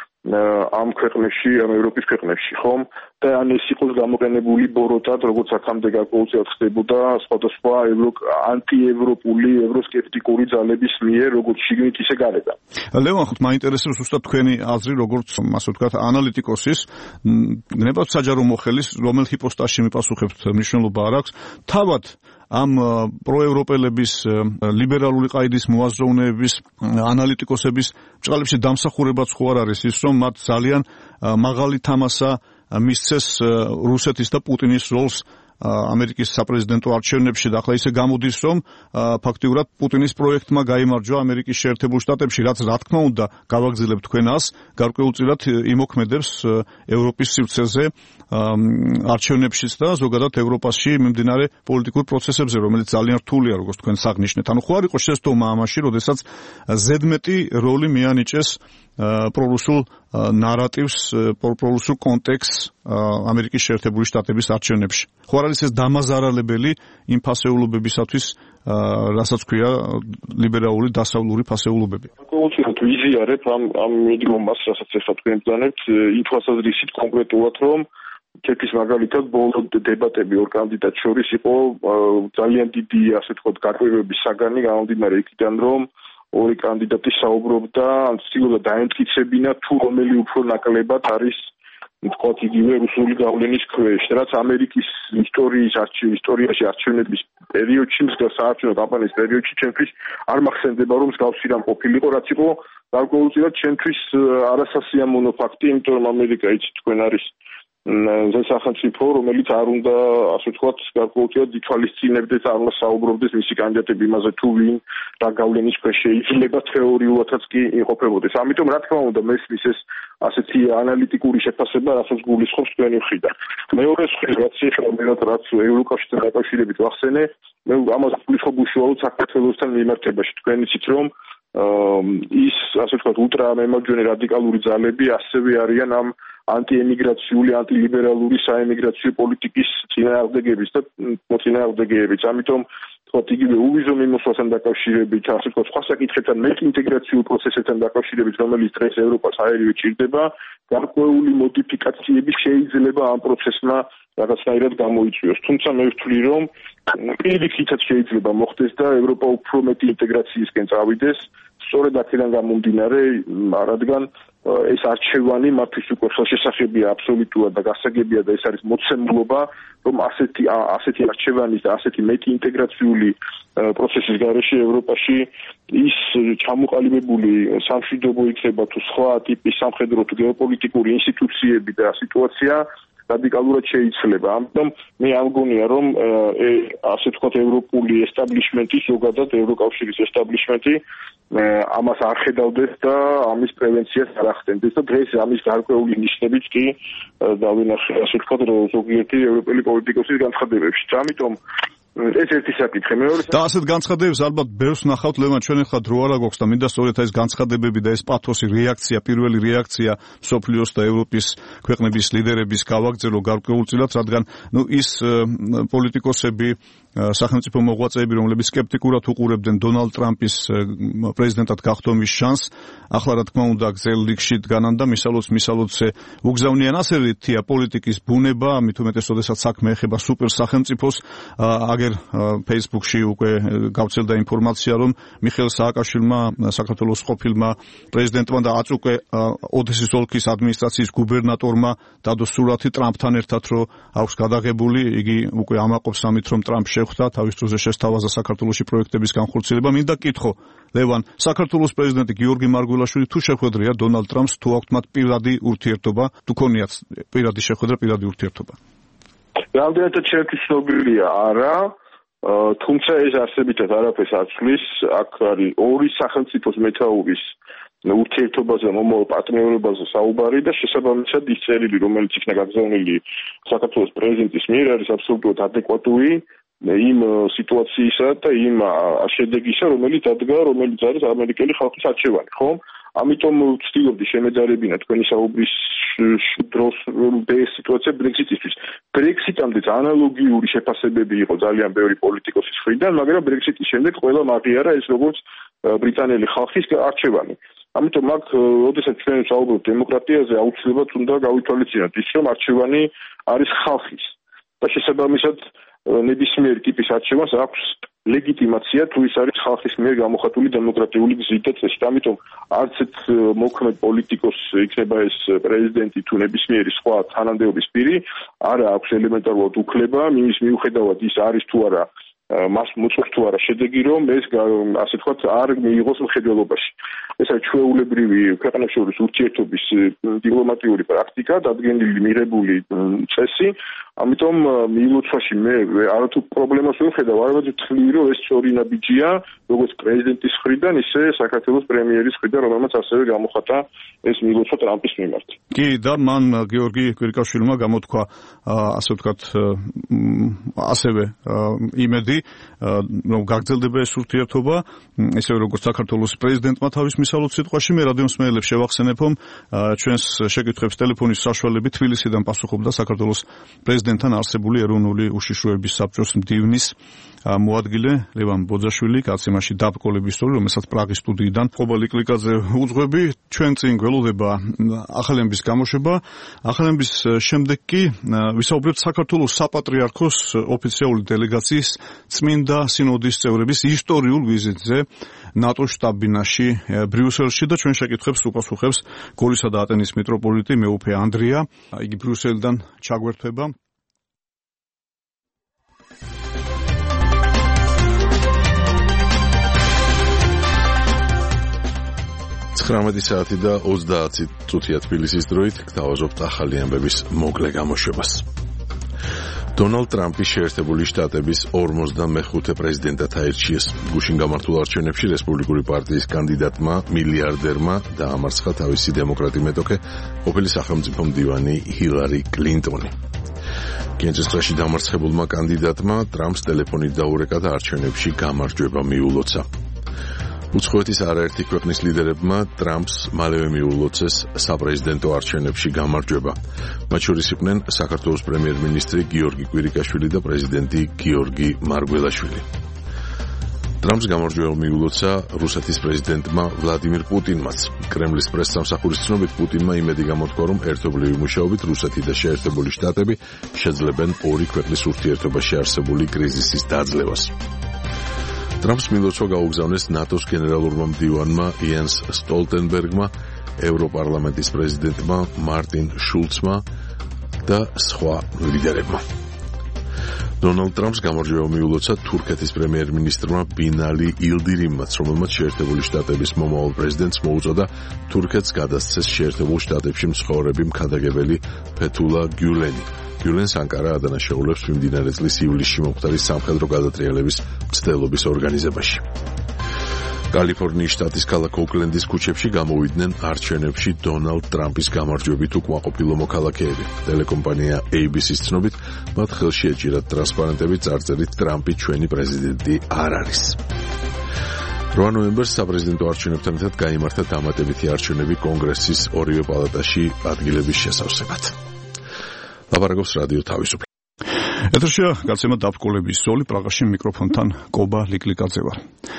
ამ ქვეყნებში, ამ ევროპის ქვეყნებში, ხომ? და ან ეს იყოს გამოყენებული ბოროტად, როგორც აქამდე გარკვეულწილად ხდებოდა სხვადასხვა ანტიევროპული, ევროსკეპტიკური ძალების მიერ, როგორც შიგნით, ისე გარედან. ლევან, ხოთ მაინტერესებს ზუსტად თქვენი აზრი, როგორც, ასე ვთქვათ, ანალიტიკოსის, გნებავთ საჯარო მოხელის, რომელ ჰიპოსტაზში მიპასუხებთ, მნიშვნელობა არ აქვს. თავად ამ პროევროპელების ლიბერალური ყაიდის მოაზროვნეების ანალიტიკოსების ბრწყალებში დამსახურებაც ხო არ არის ის, რომ მათ ძალიან მაღალი თამასა მისცეს რუსეთის და პუტინის როლს ამერიკის საპრეზიდენტო არჩევნებში და ახლა ისე გამოდის, რომ ფაქტიურად პუტინის პროექტმა გაიმარჯვა ამერიკის შეერთებულ შტატებში, რაც რა თქმა უნდა გავაგრძელებთ თქვენას, გარკვეულწილად იმოქმედებს ევროპის სივრცეზე არჩევნებშიც და ზოგადად ევროპაში მიმდინარე პოლიტიკურ პროცესებზე, რომელიც ძალიან რთულია, როგორც თქვენ საღნიშნეთ. ანუ ხო არ იყო შეცდომა ამაში, როდესაც ზედმეტი როლი მიანიჭეს პრორუსულ ნარატივს, პრორუსულ კონტექსტს ამერიკის შეერთებული შტატების არჩევნებში. ხო არ არის ეს დამაზარალებელი იმ ფასეულობებისათვის, რასაც ქვია ლიბერალური დასავლური ფასეულობები? ყოველთვის ვიზიარებ ამ მიდგომას, რასაც ახლა თქვენ ბრძანებთ, იმ თვალსაზრისით კონკრეტულად, რომ ჩემთვის მაგალითად ბოლო დებატები ორ კანდიდატს შორის იყო ძალიან დიდი, ასე ვთქვათ, გაკვირვების საგანი გამომდინარე იქიდან, რომ ორი კანდიდატი საუბრობდა, ან ცდილობდა დაემტკიცებინა თუ რომელი უფრო ნაკლებად არის ვთქვათ იგივე რუსული გავლენის ქვეშ, რაც ამერიკის ისტორიაში არჩევნების პერიოდში, საარჩევნო კამპანიის პერიოდში ჩემთვის არ მახსენდება, რომ მსგავსი რამ ყოფილიყო, რაც იყო გარკვეულწილად ჩემთვის არასასიამოვნო ფაქტი, იმიტომ რომ ამერიკა იცით თქვენ არის სახელმწიფო, რომელიც არ უნდა, ასე ვთქვათ, გარკვეულწილად ითვალისწინებდეს, არ უნდა საუბრობდეს მისი კანდიდატები იმაზე, თუ ვინ რა გავლენის ქვეშ შეიძლება თეორიულადაც კი იმყოფებოდეს. ამიტომ რა თქმა უნდა მესმის ეს ასეთი ანალიტიკური შეფასება, რასაც გულისხმობს თქვენი მხრიდან. მეორე მხრივ, რაც ევროკავშირთან დაკავშირებით ვახსენე, მე ამას გულისხმობ უშუალოდ საქართველოსთან მიმართებაში. თქვენ იცით, რომ ის, ასე ვთქვათ, ულტრამემარჯვენე რადიკალური ძალები ასევე არიან ამ ანტიემიგრაციული, ანტილიბერალური საემიგრაციო პოლიტიკის წინააღმდეგებიც და მოწინააღმდეგეებიც. ამიტომ ვთქვათ, იგივე უვიზო მიმოსვლასთან დაკავშირებით, ასე ვთქვათ, სხვა საკითხებთან, მეტინტეგრაციულ პროცესებთან დაკავშირებით, რომელიც დღეს ევროპას აერივე ჭირდება, გარკვეული მოდიფიკაციები შეიძლება ამ პროცესმა რაღაცნაირად გამოიწვიოს. თუმცა მე ვთვლი, რომ პირიქითაც შეიძლება მოხდეს და ევროპა უფრო მეტი ინტეგრაციისკენ წავიდეს, სწორედ აქედან გამომდინარე, რადგან ეს არჩევანი მათთვის უკვე ხელშესახებია აბსოლუტურად და გასაგებია და ეს არის მოცემულობა, რომ ასეთი არჩევანის და ასეთი მეტი ინტეგრაციული პროცესის გარეშე ევროპაში ის ჩამოყალიბებული სამშვიდობო იქნება თუ სხვა ტიპის სამხედრო თუ გეოპოლიტიკური ინსტიტუციები და სიტუაცია რადიკალურად შეიძლება. ამიტომ მე არ მგონია, რომ ასე ვთქვათ, ევროპული ესტაბლიშმენტი, ზოგადად ევროკავშირის ესტაბლიშმენტი ამას არ ხედავდეს და ამის პრევენციას არ ახდენდეს და დღეს ამის გარკვეული ნიშნებიც კი დავინახე, ასე ვთქვათ, ზოგიერთი ევროპელი პოლიტიკოსის განცხადებებში. ამიტომ ეს ერთი საკითხი. მეორე და ასეთ განცხადებებს ალბათ ბევრს ნახავთ, ლევან, ჩვენ ახლა დრო არ აქვს და მინდა სწორედ ეს განცხადებები და ეს პათოსი რეაქცია, პირველი რეაქცია მსოფლიოს და ევროპის ქვეყნების ლიდერების გავაგრძელო გარკვეულწილად, რადგან ის პოლიტიკოსები, სახელმწიფო მოღვაწეები, რომლებიც სკეპტიკურად უყურებდნენ დონალდ ტრამპის პრეზიდენტად გახდომის შანსს, ახლა რა თქმა უნდა გზელ რიგში დგანან და მისალოცე უგზავნიან. ასე რითია პოლიტიკის ბუნება, ამით უმეტეს, როდესაც საქმე ეხება სუპერ სახელმწიფოს. აგერ Facebook-ში უკვე გავცელდა ინფორმაცია, რომ მიხეილ სააკაშვილმა, საქართველოს ყოფილმა პრეზიდენტმა და აწუკე ოდესის ოლქის ადმინისტრაციის გუბერნატორმა დადო სურათი ტრამპთან ერთად, რომ აქვს გადაღებული, იგი უკვე ამაყობს ამით, რომ ტრამპ შეხვდა, თავის დროზე შესთავაზა საქართველოში პროექტების განხორციელება. მინდა კითხო, ლევან, საქართველოს პრეზიდენტი გიორგი მარგველაშვილი თუ შეხვედრია დონალდ ტრამპს, თუ აქვთ მათ პირადი ურთიერთობა, თუ ქონიათ პირადი შეხვედრა, პირადი ურთიერთობა? რამდენადაც ჩემთვის ცნობილია არა, თუმცა ეს არსებითად არაფერს აცვლის. აქ არის ორი სახელმწიფოს მეთაურის ურთიერთობაზე, მომავალ პარტნიორობაზე საუბარი და შესაბამისად ის წერილი, რომელიც იქნა გაგზავნილი საქართველოს პრეზიდენტის მიერ, არის აბსოლუტურად ადეკვატური იმ სიტუაციისა და იმ შედეგისა, რომელიც არის ამერიკელი ხალხის არჩევანი, ხო? ამიტომ ვცდილობდი შემეძარებინა თქვენი საუბრის დროს ეს სიტუაცია ბრექსიტისთვის. ბრექსიტამდეც ანალოგიური შეფასებები იყო ძალიან ბევრი პოლიტიკოსის მხრიდან, მაგრამ ბრექსიტის შემდეგ ყველა მაღიარა ეს როგორც ბრიტანელი ხალხის არჩევანი. ამიტომ აქ, როდესაც ჩვენ საუბრობთ დემოკრატიაზე, აუცილებლად უნდა გავითვალისწინოთ ის, რომ არჩევანი არის ხალხის და შესაბამისად ნებისმიერი ტიპის არჩევანს აქვს ლეგიტიმაცია, თუ ის არის ხალხის მიერ გამოხატული დემოკრატიული გზით და წესით. ამიტომ არც ერთ მოქმედ პოლიტიკოს იქნება ეს პრეზიდენტი თუ ნებისმიერი სხვა თანამდებობის პირი, არ აქვს ელემენტარულად უფლება იმის მიუხედავად ის არის თუ არა მას მოწყვეტს თუ არა შედეგი, რომ ეს ასე ვთქვათ არ მიიღოს მხედველობაში. ეს არის ჩვეულებრივი ქვეყნებს შორის ურთიერთობის დიპლომატიური პრაქტიკა, დადგენილი მიღებული წესი. ამიტომ მიილოცვაში მე არათუ პრობლემას ვერ ხედავ, არამედ ვთვლი, რომ ეს სწორი ნაბიჯია, როგორც პრეზიდენტის მხრიდან, ისე საქართველოს პრემიერის მხრიდან, რომელმაც ასევე გამოხატა ეს მიილოცვა ტრამპის მიმართ. კი, და მან გიორგი კვირიკაშვილმა გამოთქვა, ასე ვთქვათ, ასევე იმედი, რომ გაგრძელდება ეს ურთიერთობა, ისევე როგორც საქართველოს პრეზიდენტმა თავის მისალოც სიტყვაში. მე რადიომსმენელებს შევახსენებ, რომ ჩვენს შეკითხვებს ტელეფონის საშუალებით თბილისიდან პასუხობდა საქართველოს პრეზიდენტთან არსებული ეროვნული უშიშროების საბჭოს მდივნის მოადგილე ლევან ბოძაშვილი, კაცემაში დაბრკოლების ისტორია, რომელსაც პრაღის სტუდიიდან ხობალი კლიკაძე უძღვები. ჩვენ წინ გველოდება ახალი ამბის გამოშვება. ახალი ამბის შემდეგ კი ვისაუბრებთ საქართველოს საპატრიარქოს ოფიციალური დელეგაციის წმინდა სინოდის წევრების ისტორიულ ვიზიტზე ნატოს შტაბ-ბინაში ბრიუსელში და ჩვენ შეკითხვებს უპასუხებს გორისა და ატენის მიტროპოლიტი მეუფე ანდრია. იგი ბრიუსელიდან ჩაგვერთვება. 19 საათი და 30 წუთია თბილისის დროით გთავაზობთ ახალი ამბების მოკლე გამოშვებას. დონალდ ტრამპის შეერთებული შტატების 45 პრეზიდენტად აირჩიეს. გუშინ გამართულ არჩევნებში რესპუბლიკური პარტიის კანდიდატმა, მილიარდერმა დაამარცხა თავისი დემოკრატი მეტოქე, ყოფილი სახელმწიფო მდივანი ჰილარი კლინტონი. კენჭისყრაში დამარცხებულმა კანდიდატმა ტრამპს ტელეფონით დაურეკა და არჩევნებში გამარჯვება მიულოცა. უცხოეთის არაერთი ქვეყნის ლიდერებმა ტრამპს მალევე მიულოცეს საპრეზიდენტო არჩევნებში გამარჯვება. მათ შორის იყვნენ საქართველოს პრემიერ-მინისტრი გიორგი კვირიკაშვილი და პრეზიდენტი გიორგი მარგველაშვილი. ტრამპს გამარჯვება მიულოცა რუსეთის პრეზიდენტმა ვლადიმირ პუტინმაც. კრემლის პრესსამსახურის ცნობით პუტინმა იმედი გამოთქვა, რომ ერთობლივი მუშაობით რუსეთი და შეერთებული შტატები შეძლებენ ორი ქვეყნის ურთიერთობაში არსებული კრიზისის დაძლევას. ტრამპს მილოცვა გაუგზავნეს ნატოს გენერალურმა მდივანმა იენს სტოლტენბერგმა, ევროპარლამენტის პრეზიდენტმა მარტინ შულცმა და სხვა ლიდერებმა. დონალდ ტრამპს გამარჯვება მიულოცა თურქეთის პრემიერ-მინისტრმა ბინალი ილდირიმმაც, რომელმაც შეერთებული შტატების მომავალ პრეზიდენტს მოუწოდა თურქეთს გადასცეს შეერთებულ შტატებში მცხოვრები მქადაგებელი ფეთულა გიულენი. გიულენს ანკარა ადანაშაულებს მიმდინარე წლის ივლისში მომხდარი სამხედრო გადატრიალების მცდელობის ორგანიზებაში. კალიფორნიის შტატის ქალაქ ოკლენდის ქუჩებში გამოვიდნენ არჩევნებში დონალდ ტრამპის გამარჯვებით უკმაყოფილო მოქალაქეები. ტელეკომპანია ABC-ს ცნობით, მათ ხელში ეჭირათ ტრანსპარენტები წარწერით ტრამპი ჩვენი პრეზიდენტი არ არის. 8 ნოემბერს საპრეზიდენტო არჩევნებთან ერთად გაიმართა დამატებითი არჩევნები კონგრესის ორივე პალატაში ადგილების შესავსებად. ლაპარაკობს რადიო თავისუფლება. ეთერშია გაცემა დაბრკოლების ზოლი, პრაღაში მიკროფონთან კობა ლიკლიკაძე ვარ.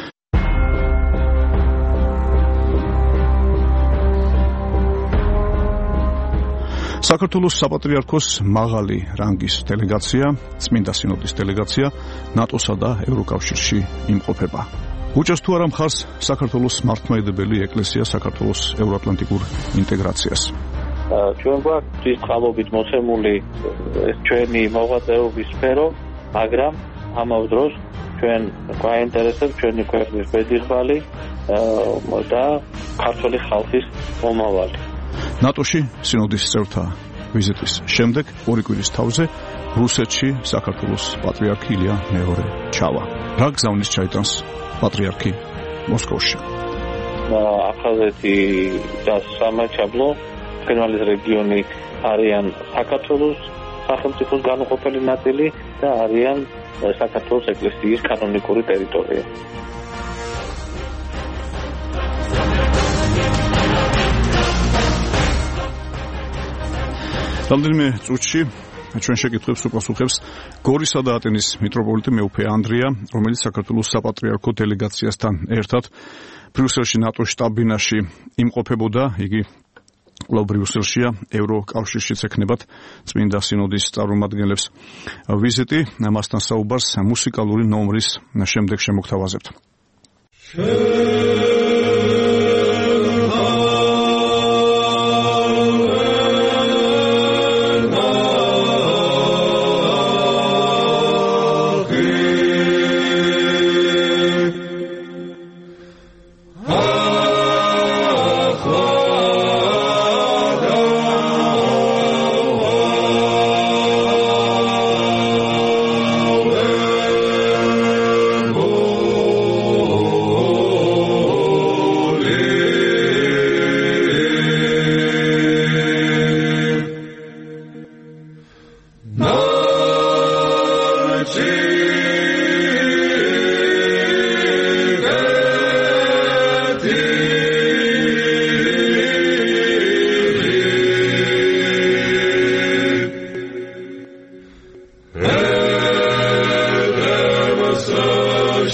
საქართველოს საპატრიარქოს მაღალი რანგის დელეგაცია, წმინდა სინოდის დელეგაცია ნატოსა და ევროკავშირში იმყოფება. უჭერს თუ არა მხარს საქართველოს მართლმადიდებელი ეკლესია საქართველოს ევროატლანტიკურ ინტეგრაციას. ჩვენ გვაქვს ის წყალობით მოცემული ჩვენი მოღვაწეობის სფერო, მაგრამ ამავე დროს ჩვენ გვაინტერესებს ჩვენი ქვეყნის ბედიღბალი და ქართული ხალხის მომავალი. ნატოში სინოდის წევრთა ვიზიტის შემდეგ ორი კვირის თავზე რუსეთში საქართველოს პატრიარქი ილია მეორე ჩავა. რა გზავნის ჩაიტანს პატრიარქი მოსკოვში? აფხაზეთი და სამაჩაბლო ფერმალის რეგიონი არიან საქართველოს სახელმწიფოს განუყოფელი ნაწილი და არიან საქართველოს ეკლესიის კანონიკური ტერიტორია. რამდენიმე წუთში ჩვენ შეკითხვებს უპასუხებს გორისა და ატენის მიტროპოლიტი მეუფე ანდრია, რომელიც საქართველოს საპატრიარქო დელეგაციასთან ერთად ბრიუსელში ნატოს შტაბ-ბინაში იმყოფებოდა. იგი კვლავ ბრიუსელშია, ევროკავშირშიც ექნებათ წმინდა სინოდის წარმომადგენლებს ვიზიტი. მასთან საუბარს მუსიკალური ნომრის შემდეგ შემოგთავაზებთ.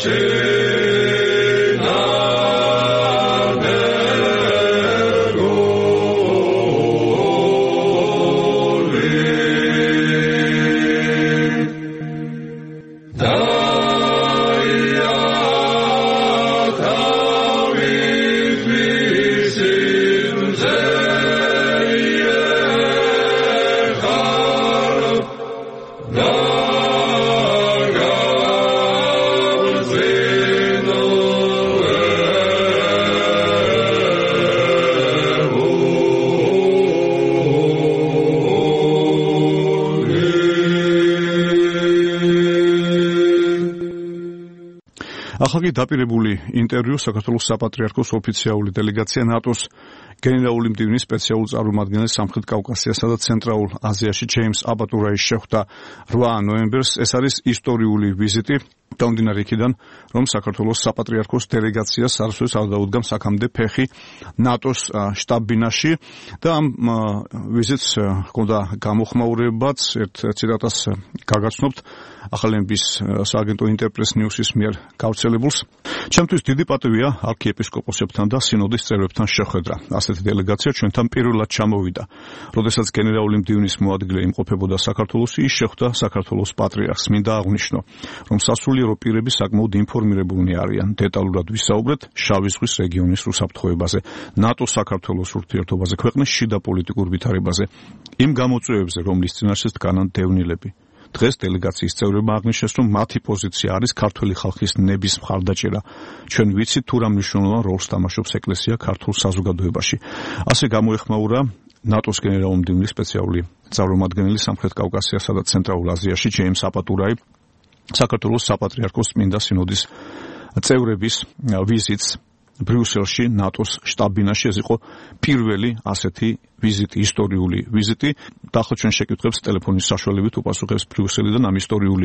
ახალ დაპირებული ინტერვიუ საქართველოს საპატრიარქოს ოფიციალური დელეგაცია ნატოს გენერალური მდივნის სპეციალურ წარმომადგენელს სამხრეთ კავკასიასა და ცენტრალურ აზიაში ჯეიმს აბატურაის შეხვდა 8 ნოემბერს. ეს არის ისტორიული ვიზიტი. გამომდინარე იქიდან, რომ საქართველოს საპატრიარქოს დელეგაციას არასდროს არ დაუდგამს აქამდე ფეხი ნატოს შტაბ-ბინაში და ამ ვიზიტს ჰქონდა გამოხმაურებაც. ერთ ციტატას გაგაცნობთ ახალენების სააგენტო ინტერპრეს ნიუსის მიერ გავრცელებულს. ჩემთვის დიდი პატივია არქიეპისკოპოსებთან და სინოდის წევრებთან შეხვედრა. ასეთი დელეგაცია ჩვენთან პირველად ჩამოვიდა. როდესაც გენერალური მდივნის მოადგილე იმყოფებოდა საქართველოში, ის შეხვდა საქართველოს პატრიარქს. მინდა აღვნიშნო, რომ სასულიერო პირები საკმაოდ ინფორმირებულნი არიან. დეტალურად ვისაუბრეთ შავი ზღვის რეგიონის უსაფრთხოებაზე, ნატო-საქართველოს ურთიერთობაზე, ქვეყნის შიდა პოლიტიკურ ვითარებაზე, იმ გამოწვევებზე, რომლის წინაშეც დგანან დევნილები. დღეს დელეგაციის წევრებმა აღნიშნეს, რომ მათი პოზიცია არის ქართული ხალხის ნების მხარდაჭერა. ჩვენ ვიცით თუ რა მნიშვნელოვან როლს თამაშობს ეკლესია ქართულ საზოგადოებაში. ასე გამოეხმაურა ნატოს გენერალური მდივნის სპეციალური წარმომადგენელი სამხრეთ კავკასიასა და ცენტრალურ აზიაში ჯეიმს აბატურაი საქართველოს საპატრიარქოს წმინდა სინოდის წევრების ვიზიტს ბრიუსელში ნატოს შტაბ-ბინაში. ეს იყო პირველი ასეთი ვიზიტი, ისტორიული ვიზიტი. დაახლოებით ჩვენ შეკითხვებს ტელეფონის საშუალებით უპასუხებს ბრიუსელიდან ამ ისტორიული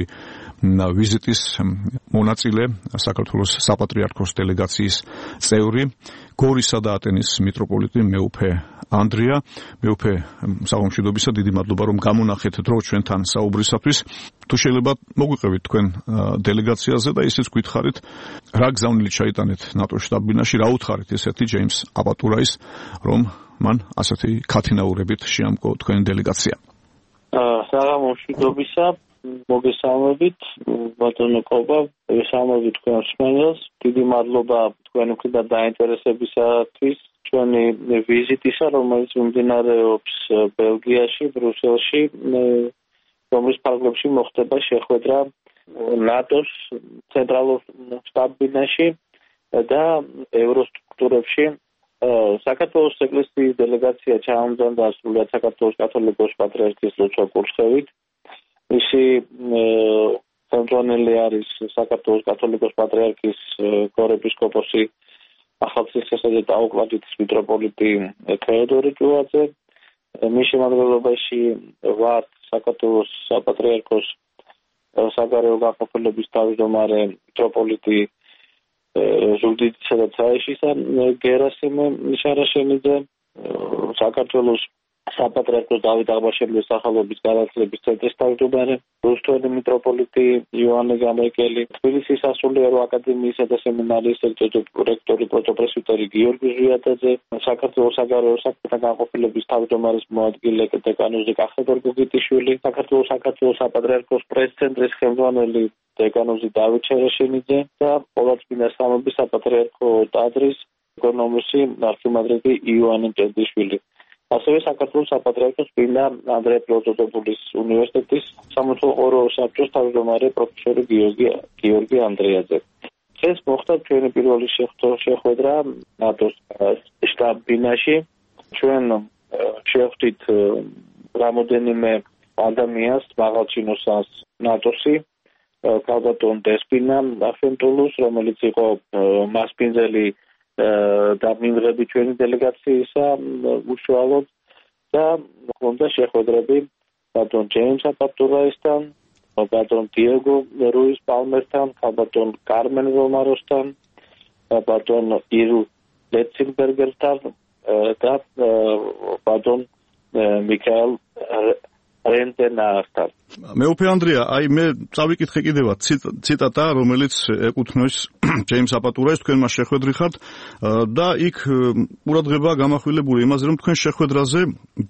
ვიზიტის მონაწილე საქართველოს საპატრიარქოს დელეგაციის წევრი გორისა და ატენის მიტროპოლიტი მეუფე ანდრია. მეუფე, საღამომშვიდობისა, დიდი მადლობა რომ გამონახეთ დრო ჩვენთან საუბრისათვის. თუ შეიძლება მოგვიყევით თქვენ დელეგაციაზე და ისიც გითხარით რა გზავნილი ჩაიტანეთ ნატოს შტაბ-ბინაში, რა უთხარით ესეთი ჯეიმს აბატურაის, რომ მან ასეთი ქათინაურებით შეამკო თქვენი დელეგაცია. საღამომშვიდობისა, მოგესალმებით, ბატონო კობა, მოგესალმებით თქვენ მსმენელს. დიდი მადლობა თქვენი მხრიდან დაინტერესებისათვის ჩვენი ვიზიტისა, რომელიც მიმდინარეობს ბელგიაში, ბრიუსელში, რომლის ფარგლებში მოხდება შეხვედრა ნატოს ცენტრალურ შტაბ-ბინაში და ევროსტრუქტურებში. საქართველოს ეკლესიის დელეგაცია ჩაამზადდა სრულიად საქართველოს კათოლიკოს პატრიარქის ლოცვა კურთხევით. მისი ხელმძღვანელი არის საქართველოს კათოლიკოს პატრიარქის ქორეპისკოპოსი ახალციხესა და ტაო-კლარჯეთის მიტროპოლიტი თეოდორე ჭუაძე. მის შემადგენლობაში ვარ საქართველოს საპატრიარქოს საგარეო გაყოფილების თავმჯდომარე მიტროპოლიტი ზუგდიდისა და ცაიშისა გერასიმე შარაშენიძე, საქართველოს საპატრიარქოს დავით აღბაშელიძის სახელობის განათლების ცენტრის თავმჯდომარე, რუსთაველი მიტროპოლიტი იოანე გამრეკელი, თბილისის სასულიერო აკადემიისა და სემინარიის რექტორი პროტოპრესვიტერი გიორგი ჟიათაძე, საქართველოს საგარეო საქმეთა განყოფილების თავმჯდომარის მოადგილე დეკანოზი კახაბერ გოგიტიშვილი, საქართველოს საპატრიარქოს პრეს-ცენტრის ხელმძღვანელი დეკანოზი დავით შერაშენიძე და ყოვლადწმინდა სამების საპატრიარქო ტაძრის ეკონომოსი არქიმანდრიტი იოანე მჭედიშვილი. ასევე საქართველოს საპატრიარქოს წმინდა ანდრია ფილოსოფოსის უნივერსიტეტის სამოქალაქო საბჭოს თავმჯდომარე პროფესორი გიორგი ანდრეაძე. დღეს მოხდა ჩვენი პირველი შეხვედრა ნატოს შტაბ-ბინაში. ჩვენ შევხვდით რამოდენიმე ადამიანს, მაღალჩინოსას ნატოსი, კალბატონ დესპინა ახენტულუს, რომელიც იყო მასპინძელი და მიმღები ჩვენი დელეგაციისა უშუალოდ და ჰქონდა შეხვედრები ბატონ ჯეიმს აბატურაისთან, ბატონ დიეგო რუის პალმერთან, ბატონ კარმენ რომაროსთან, ბატონ ირუ ლეცინბერგერთან და ბატონ მიქაელ რენტენაასთან. მეუფე ანდრია, აი მე წავიკითხე კიდევაც ციტატა, რომელიც ეკუთვნის ჯეიმს აპატურაის, თქვენ მას შეხვედრიხართ და იქ ყურადღება გამახვილებული იმაზე, რომ თქვენ შეხვედრაზე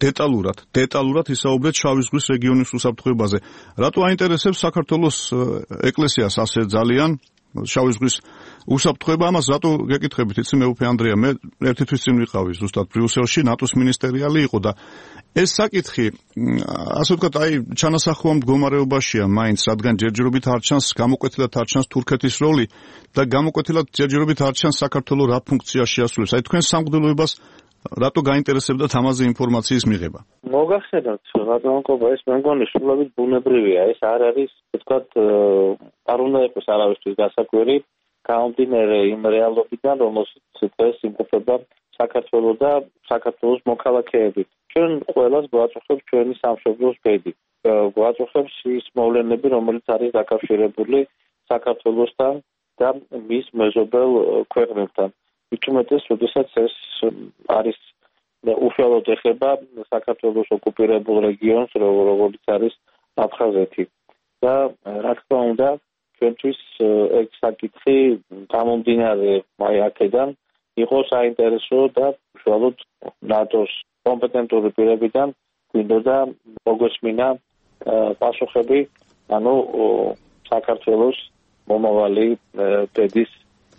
დეტალურად ისაუბრეთ შავი ზღვის რეგიონის უსაფრთხოებაზე. რატო აინტერესებს საქართველოს ეკლესიას ასე ძალიან შავი ზღვის უსაფრთხოება? ამას რატო გეკითხებით? იცი მეუფე ანდრია, მე ერთი თვის წინ ვიყავი ზუსტად ბრიუსელში, ნატოს მინისტერიალი იყო და ეს საკითხი, ასე ვთქვათ, აი ჩანასახვა მდგომარეობაშია მაინც, რადგან ჯერჯერობით არ ჩანს, გამოკვეთილად არ ჩანს თურქეთის როლი და გამოკვეთილად ჯერჯერობით არ ჩანს საქართველოს რა ფუნქციას შეასრულებს. აი თქვენ სამღვდელოებას რატო გაინტერესებდათ ამაზე ინფორმაციის მიღება? მოგახსენოთ, რატომკობა ეს მე მგონი სულებით ბუნებრივია, ეს არ არის, ვთქვათ, არ უნდა იყოს არავისთვის გასაკვირი, გამომდინარე იმ რეალობიდან, რომელშიც დღეს იმყოფება საქართველო და საქართველოს მოქალაქეები. ჩვენ ყველას გვაწუხებს ჩვენი სამშობლოს ბედი. გვაწუხებს ის მოვლენები, რომელიც არის დაკავშირებული საქართველოსთან და მის მეზობელ ქვეყნებთან. მithumetes, როდესაც ეს არის უშუალოდ ეხება საქართველოს ოკუპირებულ რეგიონს, როგორც არის აფხაზეთი. და რა თქმა უნდა, ჩვენთვის ეს საკითხი გამომდინარე აი აქედან იყო საინტერესო და უშუალოდ ნატოს კომპეტენტური პირებიდან გვინდოდა მოგესმინა პასუხები, ანუ საქართველოს მომავალი ბედის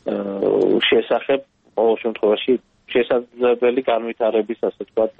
შესახებ, ყოველ შემთხვევაში შესაძლებელი განვითარების, ასე ვთქვათ,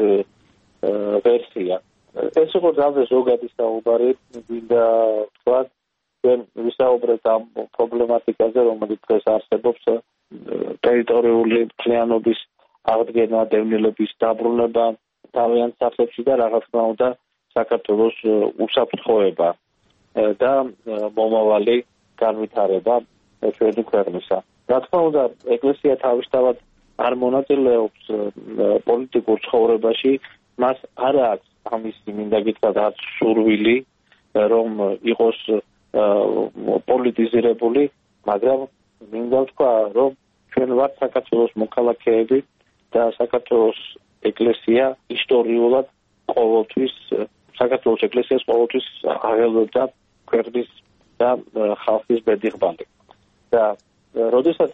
ვერსია. ეს იყო ძალზე ზოგადი საუბარი, გვინდა ვთქვათ, ჩვენ ვისაუბრეთ ამ პრობლემატიკაზე, რომელიც დღეს არსებობს, ტერიტორიული მთლიანობის აღდგენა, დევნილების დაბრუნება თავიანთ სახლებში და რა თქმა უნდა საქართველოს უსაფრთხოება და მომავალი განვითარება ჩვენი ქვეყნისა. რა თქმა უნდა, ეკლესია თავისთავად არ მონაწილეობს პოლიტიკურ ცხოვრებაში, მას არ აქვს ამისი მინდა გითხრათ არც სურვილი, რომ იყოს პოლიტიზირებული, მაგრამ მინდა ვთქვა, რომ ჩვენ ვართ საქართველოს მოქალაქეები და საქართველოს ეკლესია ისტორიულად ყოველთვის საქართველოს ეკლესიას ყოველთვის აღელვებდა ქვეყნის და ხალხის ბედიღბალი. და როდესაც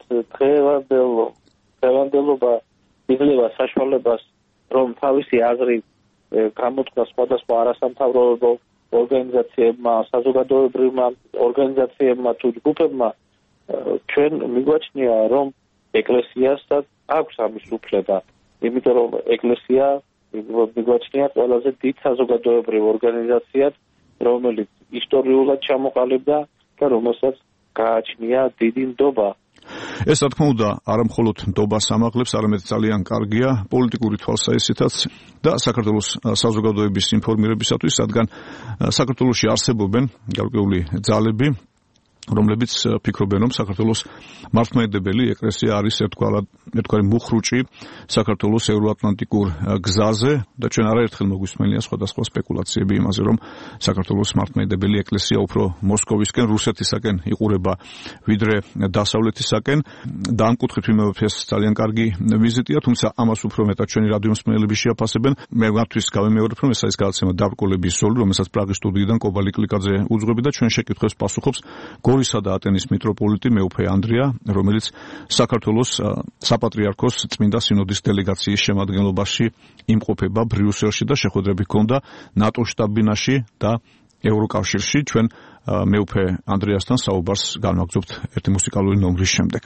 დღევანდელობა იძლევა საშუალებას, რომ თავისი აზრი გამოთქვა სხვადასხვა არასამთავრობო ორგანიზაციებმა, საზოგადოებრივმა ორგანიზაციებმა თუ ჯგუფებმა, ჩვენ მიგვაჩნია, რომ ეკლესიასაც აქვს ამის უფლება, იმიტომ რომ ეკლესია მიგვაჩნია ყველაზე დიდ საზოგადოებრივ ორგანიზაციად, რომელიც ისტორიულად ჩამოყალიბდა და რომელსაც გააჩნია დიდი ნდობა. ეს რა თქმა უნდა არა მხოლოდ ნდობას ამაღლებს, არამედ ძალიან კარგია პოლიტიკური თვალსაზრისითაც და საქართველოს საზოგადოების ინფორმირებისათვის, რადგან საქართველოში არსებობენ გარკვეული ძალები, რომლებიც ფიქრობენ, რომ საქართველოს მართლმადიდებელი ეკლესია არის ერთგვარი მუხრუჭი საქართველოს ევროატლანტიკურ გზაზე და ჩვენ არაერთხელ მოგვისმენია სხვადასხვა სპეკულაციები იმაზე, რომ საქართველოს მართლმადიდებელი ეკლესია უფრო მოსკოვისკენ, რუსეთისაკენ იყურება ვიდრე დასავლეთისაკენ და ამ კუთხით ვიმეფეს ძალიან კარგი ვიზიტია, თუმცა ამას უფრო მეტად ჩვენი რადიო მსმენელები შეაფასებენ. მე მათთვის გავემეორებ, რომ ეს არის გადაცემა დაბრკოლების როლი, რომელსაც პრაღის სტუდიიდან კობალი კლიკაძე უძღვები და ჩვენ შეკითხვებს პასუხობს გორისა და ატენის მიტროპოლიტი მეუფე ანდრია, რომელიც საქართველოს საპატრიარქოს წმინდა სინოდის დელეგაციის შემადგენლობაში იმყოფება ბრიუსელში და შეხვედრები ჰქონდა ნატოს შტაბ-ბინაში და ევროკავშირში. ჩვენ მეუფე ანდრიასთან საუბარს განვაგრძობთ ერთი მუსიკალური ნომრის შემდეგ.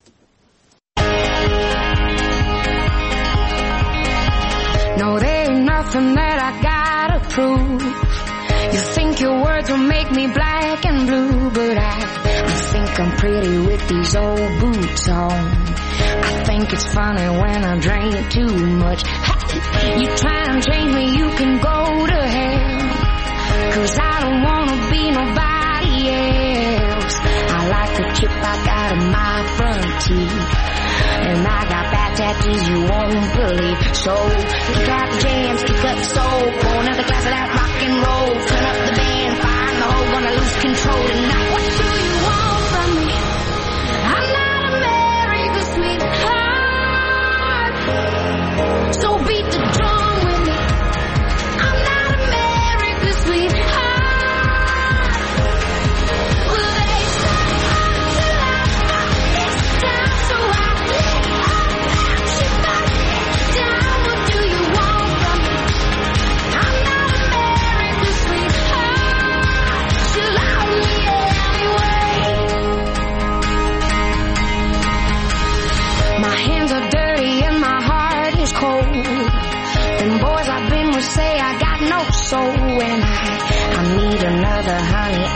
No, there ain't nothing that I gotta prove. You think your words will make me black and blue, but I think I'm pretty with these old boots on. I think it's funny when I drink too much. You try and change me, you can go to hell, 'cause I don't wanna be nobody else. I like the chip I got in my front teeth, and I got bad tattoos you won't believe. So kick out the jams, kick up the soul, pour another glass of that rock and roll, turn up the band, find the hole, gonna lose control tonight. What do you want from me? I'm not America's sweetheart, so beat the drum with me. I'm not America's sweetheart.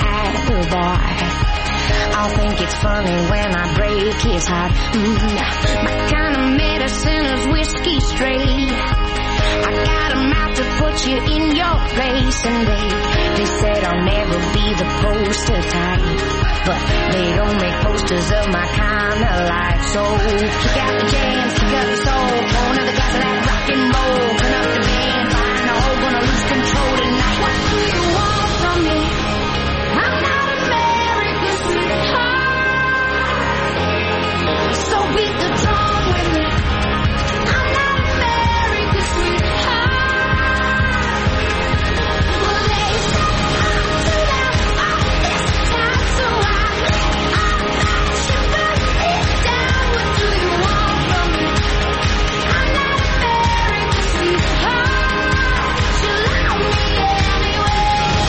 apple boy. I'll think it's funny when I break his heart. My kind of medicine is whiskey straight. I got a mouth to put you in your place, and they said I'll never be the poster type, but they don't make posters of my kind of life. So kick out the jams, kick up the soul, on to the guys of that rock and roll, turn up the band, find a hole, gonna lose control tonight. What do you want from me? I'm not America's sweetheart, so beat the drum with me. I'm not America's sweetheart. Well, they said I'm too loud this time, so I let all that shiver it down. What do you want from me? I'm not America's sweetheart. You love me anyway.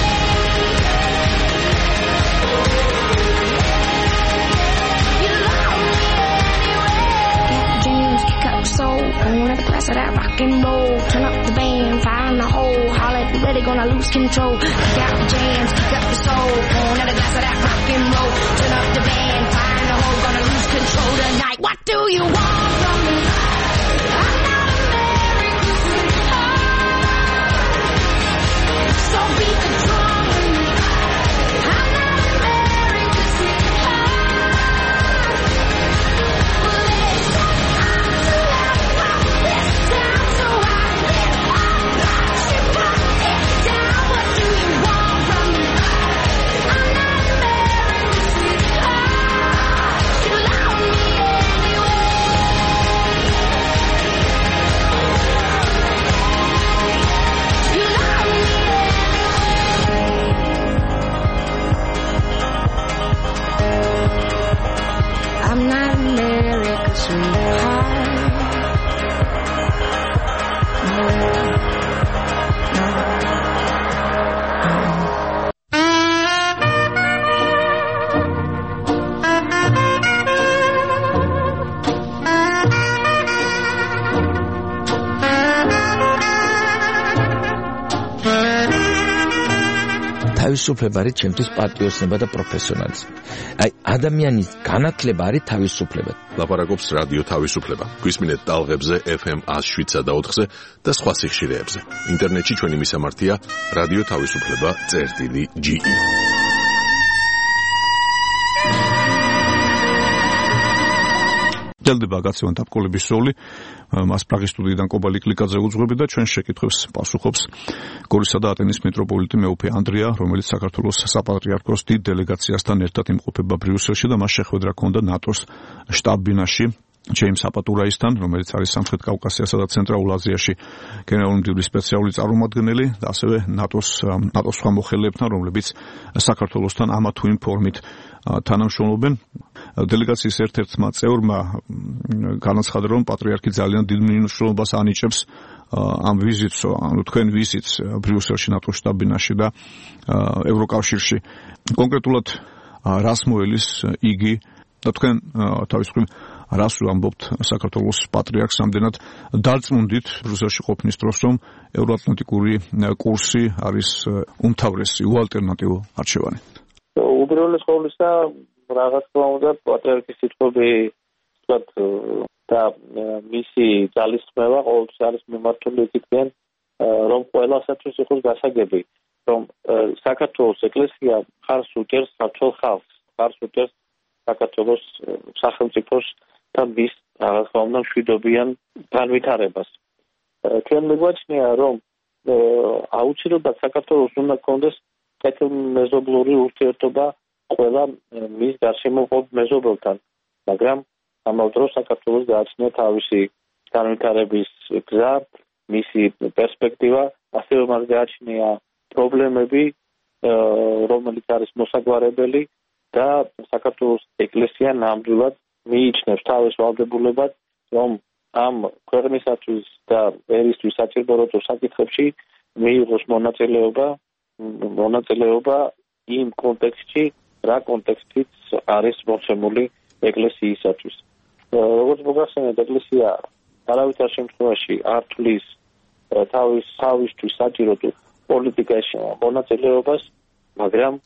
You love me anyway. Jams, kick up soul, on to the class of that rock and roll, turn up the band, find the hole, holler if you're ready, gonna lose control. Kick out the jams, kick up the soul, on to the glass of that rock and roll, turn up the band, find the hole, gonna lose control tonight. What do you want from me? I'm not America's sweetheart, so beat the drum with me. I'm not America's sweetheart. Well, they said I'm too loud this time, so I let all that shiver it down. What do you want from me? I'm not America's sweetheart. You love me anyway. You love me anyway. I'm not America's sweetheart. No. თავისუფლება არის ჩემთვის პატრიოტიზმი და პროფესიონალიზმი. აი, ადამიანის განათლება არის თავისუფლება. ლაპარაკობს რადიო თავისუფლება. გვისმინეთ ტალღებზე FM 107-ზე და 4-ზე და სხვა სიხშირეებზე. ინტერნეტში ჩვენი მისამართია რადიო თავისუფლება.ge. ელდება გაცემან დაბკოლების სოული, მას პრაღის სტუდიიდან კობალი კლიკაძე უძღვები და ჩვენ შეკითხვებს პასუხობს გორისა და ატენის მეტროპოლიტი მეუფე ანდრია, რომელიც საქართველოს საპატრიარქოს დიდ დელეგაციასთან ერთად იმყოფება ბრიუსელში და მას შეხვედრა ჰქონდა ნატოს შტაბ-ბინაში ჯეიმს აპატურაისთან, რომელიც არის სამხრეთ კავკასიასა და ცენტრალურ აზიაში გენერალური მდივნის სპეციალური წარმომადგენელი და ასევე ნატოს სხვა მოხელეებთან, რომლებიც საქართველოსთან ამა თუ იმ ფორმით თანამშრომლობენ. დელეგაციის ერთ-ერთმა წევრმა განაცხადა, რომ პატრიარქი ძალიან დიდ მნიშვნელობას ანიჭებს ამ ვიზიტს, ანუ თქვენ ვიზიტს ბრიუსელში ნატოს შტაბ-ბინაში და ევროკავშირში. კონკრეტულად რას მოელის იგი და თქვენ თავის მხრივ რას ვამბობთ საქართველოს პატრიარქს ამდენად დარწმუნდით ბრიუსელში ყოფნის დროს, რომ ევროატლანტიკური კურსი არის უმთავრესი უალტერნატივო არჩევანი? უპირველეს ყოვლისა, რაღაც თქმა უნდა, პატრიარქის სიტყვები და მისი ძალისხმევა ყოველთვის არის მიმართული იქიდან, რომ ყველასათვის იყოს გასაგები, რომ საქართველოს ეკლესია მხარს უჭერს ქართველ ხალხს, მხარს უჭერს საქართველოს სახელმწიფოს და მის რაღაც თქმა უნდა მშვიდობიან განვითარებას. ჩვენ მიგვაჩნია, რომ აუცილებლად საქართველოს უნდა გქონდეს კეთილმეზობლური ურთიერთობა ყველა მის გარშემო მყოფ მეზობელთან, მაგრამ ამავე დროს საქართველოს გააჩნია თავისი განვითარების გზა, მისი პერსპექტივა, ასევე მას გააჩნია პრობლემები, რომელიც არის მოსაგვარებელი და საქართველოს ეკლესია ნამდვილად მიიჩნევს თავის ვალდებულებად, რომ ამ ქვეყნისათვის და ერისთვის საჭირო საკითხებში მიიღოს მონაწილეობა იმ კონტექსტში, რა კონტექსტიც არის მოცემული ეკლესიისათვის. როგორც მოგახსენეთ, ეკლესია არავითარ შემთხვევაში არ თulis თავისთვის საჭირო პოლიტიკაში მონაწილეობას, მაგრამ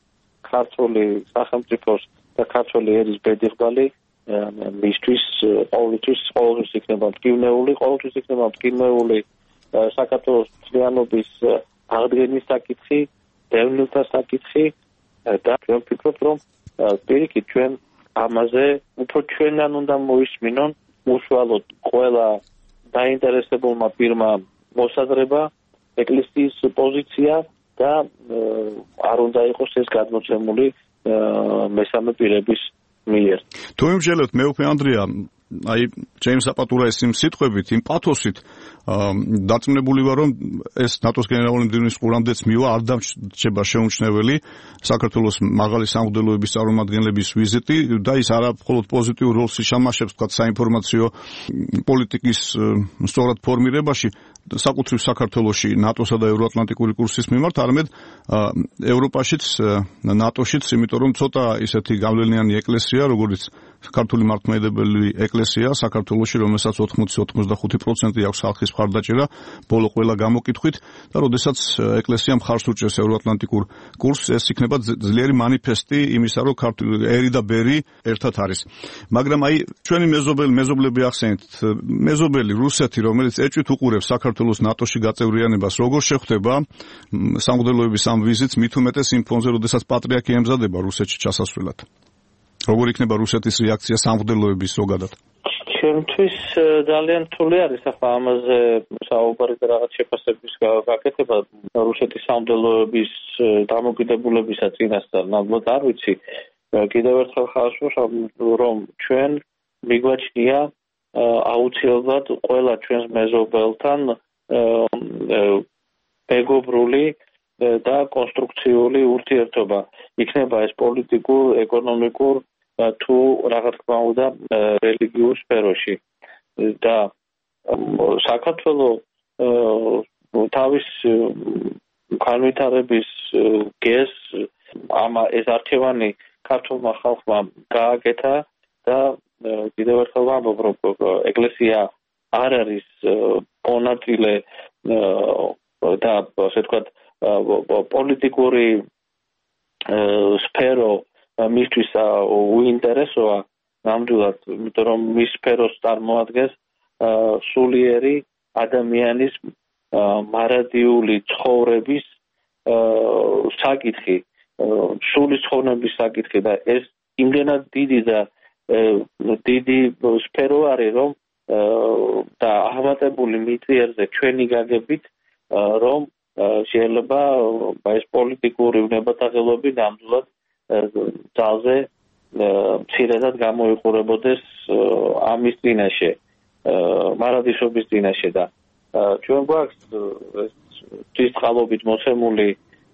ქართული სახელმწიფოს და ქართული ერის ბედიღბალი მისთვის ყოველთვის იქნება მტკივნეული საქართველოს მთლიანობის აღდგენის საკითხი, დევნილთა საკითხი და ჩვენ ვფიქრობთ, რომ პირიქით ჩვენ ამაზე უფრო ჩვენგან უნდა მოისმინონ უშუალოდ ყველა დაინტერესებულმა პირმა მოსაზრება, ეკლესიის პოზიცია და არ უნდა იყოს ეს გადმოცემული მესამე პირების მიერ. თუ იმჟელოთ მეუფე ანდრია აი ჯეიმს აპატურაის იმ სიტყვებით, იმ პათოსით დაწმუნებული ვარ, რომ ეს ნატოს გენერალური მდივნის ყურამდეც მივა არ დამრჩება შეუმჩნეველი საქართველოს მაღალი სამღვდელოების წარმომადგენლების ვიზიტი და ის არა მხოლოდ პოზიტიურ როლს იშამაშებს თქვა საინფორმაციო პოლიტიკის სწორად ფორმირებაში საკუთრივ საქართველოში ნატოსა და ევროატლანტიკური კურსის მიმართ, არამედ ევროპაშიც, ნატოშიც, იმიტომ რომ ცოტა ისეთი გავლენიანი ეკლესია, როგორც ქართული მართლმადიდებელი ეკლესია საქართველოში, რომელსაც 80-85% აქვს ხალხის მხარდაჭერა ბოლო ყველა გამოკითხვით და როდესაც ეკლესია მხარს უჭერს ევროატლანტიკურ კურსს, ეს იქნება ძლიერი მანიფესტი იმისა, რომ ერი და ბერი ერთად არის. მაგრამ აი ჩვენი მეზობლები ახსენეთ, მეზობელი რუსეთი, რომელიც ეჭვით უყურებს საქართველოს ნატოში გაწევრიანებას, როგორ შეხვდება სამღვდელოების ამ ვიზიტს, მით უმეტეს იმ ფონზე, როდესაც პატრიარქი ემზადება რუსეთში ჩასასვლელად. როგორ იქნება რუსეთის რეაქცია სამღვდელოების ზოგადად? ჩვენთვის ძალიან რთული არის ახლა ამაზე საუბარი და რაღაც შეფასების გაკეთება რუსეთის სამღვდელოების დამოკიდებულებისა წინასწარ. ნამდვილად არ ვიცი. კიდევ ერთხელ ხაზობ, რომ ჩვენ მიგვაჩნია აუცილებლად ყველა ჩვენს მეზობელთან მეგობრული და კონსტრუქციული ურთიერთობა. იქნება ეს პოლიტიკურ, ეკონომიკურ თუ რა თქმა უნდა რელიგიურ სფეროში. და საქართველოს თავის განვითარების გეს ეს არქივანი ქართულმა ხალხმა გააკეთა და კიდევ ერთხელ ვამბობ, რომ ეკლესია არ არის მონაწილე და ასე ვთქვათ პოლიტიკური სფერო მისთვის უინტერესოა ნამდვილად, იმიტომ რომ მის სფეროს წარმოადგენს სულიერი ადამიანის მარადიული ცხოვრების საკითხი, სული ცხოვრების საკითხი და ეს იმდენად დიდი სფერო არის, რომ და აღმატებული მიწიერზე ჩვენი გაგებით, რომ შეიძლება ეს პოლიტიკური უნებათაღელობები ნამდვილად ძალზე მცირედად გამოიყურებოდეს ამის წინაშე, მარადისობის წინაშე და ჩვენ გვაქვს ღვთისწყალობით მოცემული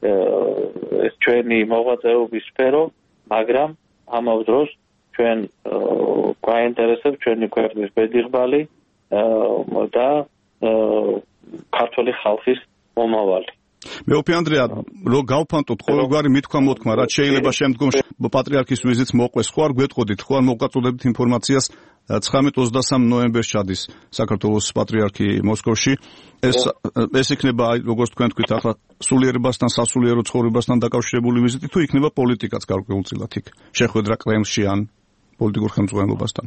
ეს ჩვენი მოღვაწეობის სფერო, მაგრამ ამავე დროს ჩვენ გვაინტერესებს ჩვენი ქვეყნის ბედიღბალი და ქართული ხალხის მომავალი. მეუფე ანდრია, რომ გავფანტოთ ყოველგვარი მithქვა-მოთქმა, რაც შეიძლება შემდგომში პატრიარქის ვიზიტს მოყვეს, ხო არ გვეტყოდით, ხო არ მოვგაწოდებით ინფორმაციას 19-23 ნოემბერს ჩადის საქართველოს პატრიარქი მოსკოვში. ეს იქნება, როგორც თქვენ თქვით, ახლა სულიერებასთან, სასულიერო ცხოვრებასთან დაკავშირებული ვიზიტი, თუ იქნება პოლიტიკაც გარკვეულწილად იქ, შეხვედრა კრემლში ან პოლიტიკურ ხელმძღვანელობასთან.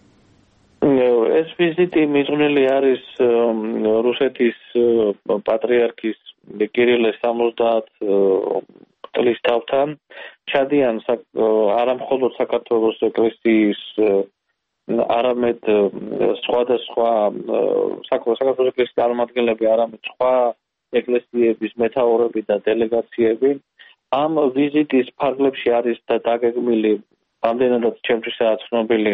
ეს ვიზიტი მიძღვნილი არის რუსეთის პატრიარქის კირილე 70 წლის თავთან. ჩადიან არა მხოლოდ საქართველოს ეკლესიის, არამედ სხვადასხვა საქართველოს ეკლესიის წარმომადგენლები, არამედ სხვა ეკლესიების მეთაურები და დელეგაციები. ამ ვიზიტის ფარგლებში არის დაგეგმილი რამდენადაც ჩემთვისაც ცნობილი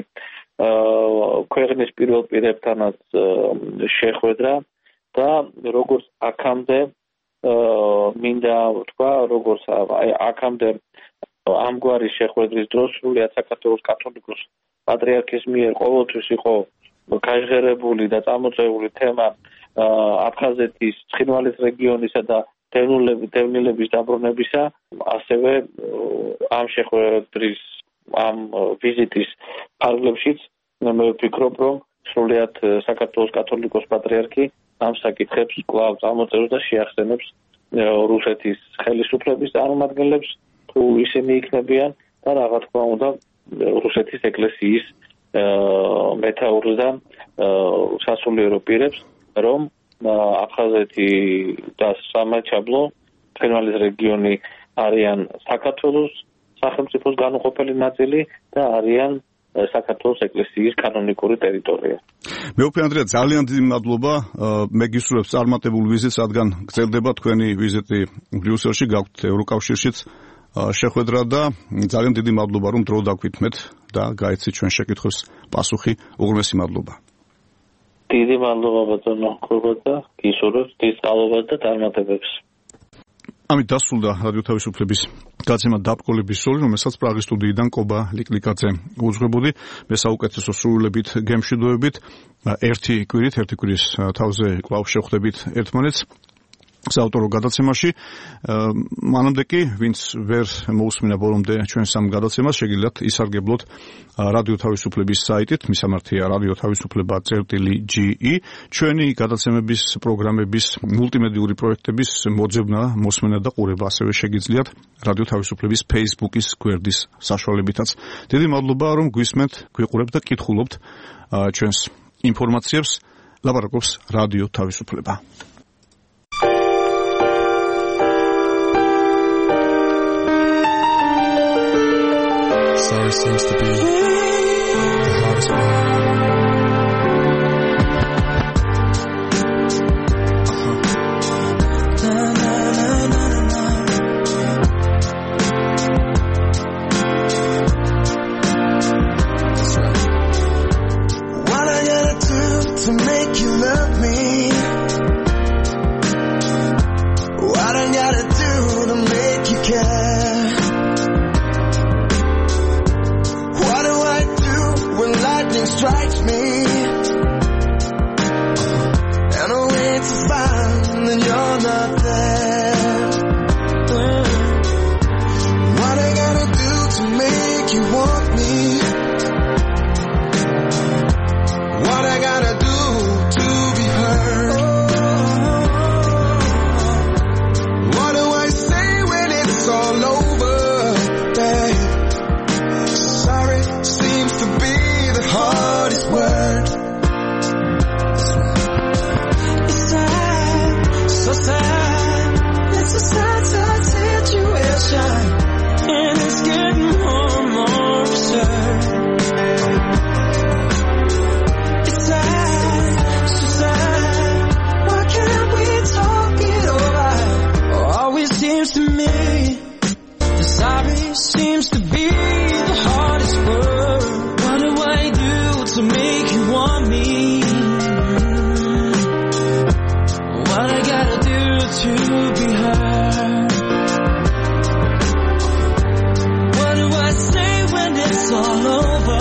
ქვეყნის პირველ პირებთანაც შეხვედრა და როგორც აქამდე მინდა ვთქვა, როგორც აქამდე ამგვარი შეხვედრის დროს სრულიად საქართველოს კათოლიკოს პატრიარქის მიერ ყოველთვის იყო გაჟღერებული და წამოწეული თემა აფხაზეთის, ცხინვალის რეგიონისა და დევნილების დაბრუნებისა, ასევე ამ შეხვედრის ამ ვიზიტის ფარგლებშიც მე ვფიქრობ, რომ სრულიად საქართველოს კათოლიკოს პატრიარქი ამ საკითხებს კვლავ წამოწევს და შეახსენებს რუსეთის ხელისუფლების წარმომადგენლებს თუ ისინი იქნებიან და რა თქმა უნდა რუსეთის ეკლესიის მეთაურს და სასულიერო პირებს, რომ აფხაზეთი და სამაჩაბლო მწვერვალის რეგიონი არიან საქართველოს სახელმწიფოს განუყოფელი ნაწილი და არიან საქართველოს ეკლესიის კანონიკური ტერიტორია. მეუფე ანდრია, ძალიან დიდი მადლობა. მე გისურვებ წარმატებულ ვიზიტს, რადგან გრძელდება თქვენი ვიზიტი ბრიუსელში, გაქვთ ევროკავშირშიც შეხვედრა და ძალიან დიდი მადლობა, რომ დრო დაგვითმეთ და გაიცით ჩვენ შეკითხვებს პასუხი. უღრმესი მადლობა. დიდი მადლობა ბატონო ხურბაძე, გისურვებთ დიდ სწავლობას და წარმატებებს. ამით დასრულდა რადიო თავისუფლების გაცემა დაბრკოლების სული, რომელსაც პრაღის სტუდიიდან კობა ლიკლიკაძე უძღვებოდი. მე საუკეთესო სრულებით გემშვიდობებით. ერთი კვირის თავზე კვლავ შევხვდებით ერთმანეთს საავტორო გადაცემაში. მანამდე კი, ვინც ვერ მოусმინა ბოლომდე ჩვენს ამ გადაცემას, შეგიძლიათ ისარგებლოთ რადიო თავისუფლების საიტით, მისამართია radiotavisupleba.ge. ჩვენი გადაცემების, პროგრამების, მულტიმედიური პროექტების მოძებნა, მოსმენა და ყურება ასევე შეგიძლიათ რადიო თავისუფლების Facebook-ის გვერდის საშუალებითაც. დიდი მადლობა, რომ გვისმენთ, გვიყურებთ და კითხულობთ ჩვენს ინფორმაციებს. ლაპარაკობს რადიო თავისუფლება. Sorry seems to be the hardest one. That's right. What I gotta do to make you love me? What I gotta do to make you care? Strikes me and I wait to find that you're not there. What I gotta do to make you want me? What I gotta do to be heard? What do I say when it's all over, babe? Sorry seems to be the hardest word. It's sad, so sad. It's a sad, sad situation, and it's getting more and more absurd. It's sad, so sad. Why can't we talk it over? Always seems to me the sorry seems to be the hardest word. What do I do to make you want me? What I gotta do to be heard? What do I say when it's all over?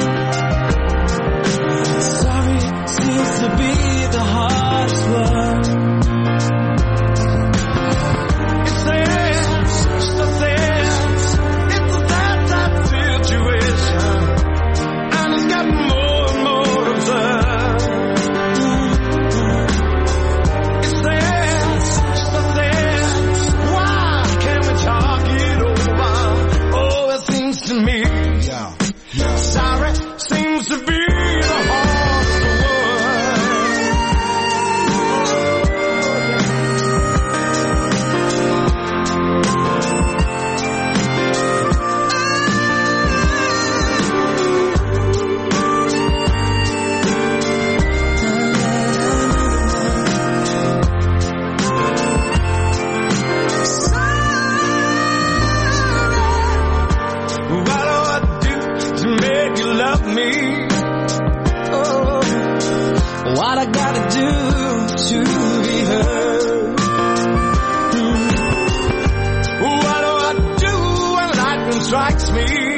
Sorry seems to be the hardest word. It's sad, so sad. It's a sad, sad situation. More and more absurd. It's sad, so sad. Why can't we talk it over? Oh, it seems to me, sorry seems to be the hardest what I gotta do to be heard? What do I do when lightning strikes me?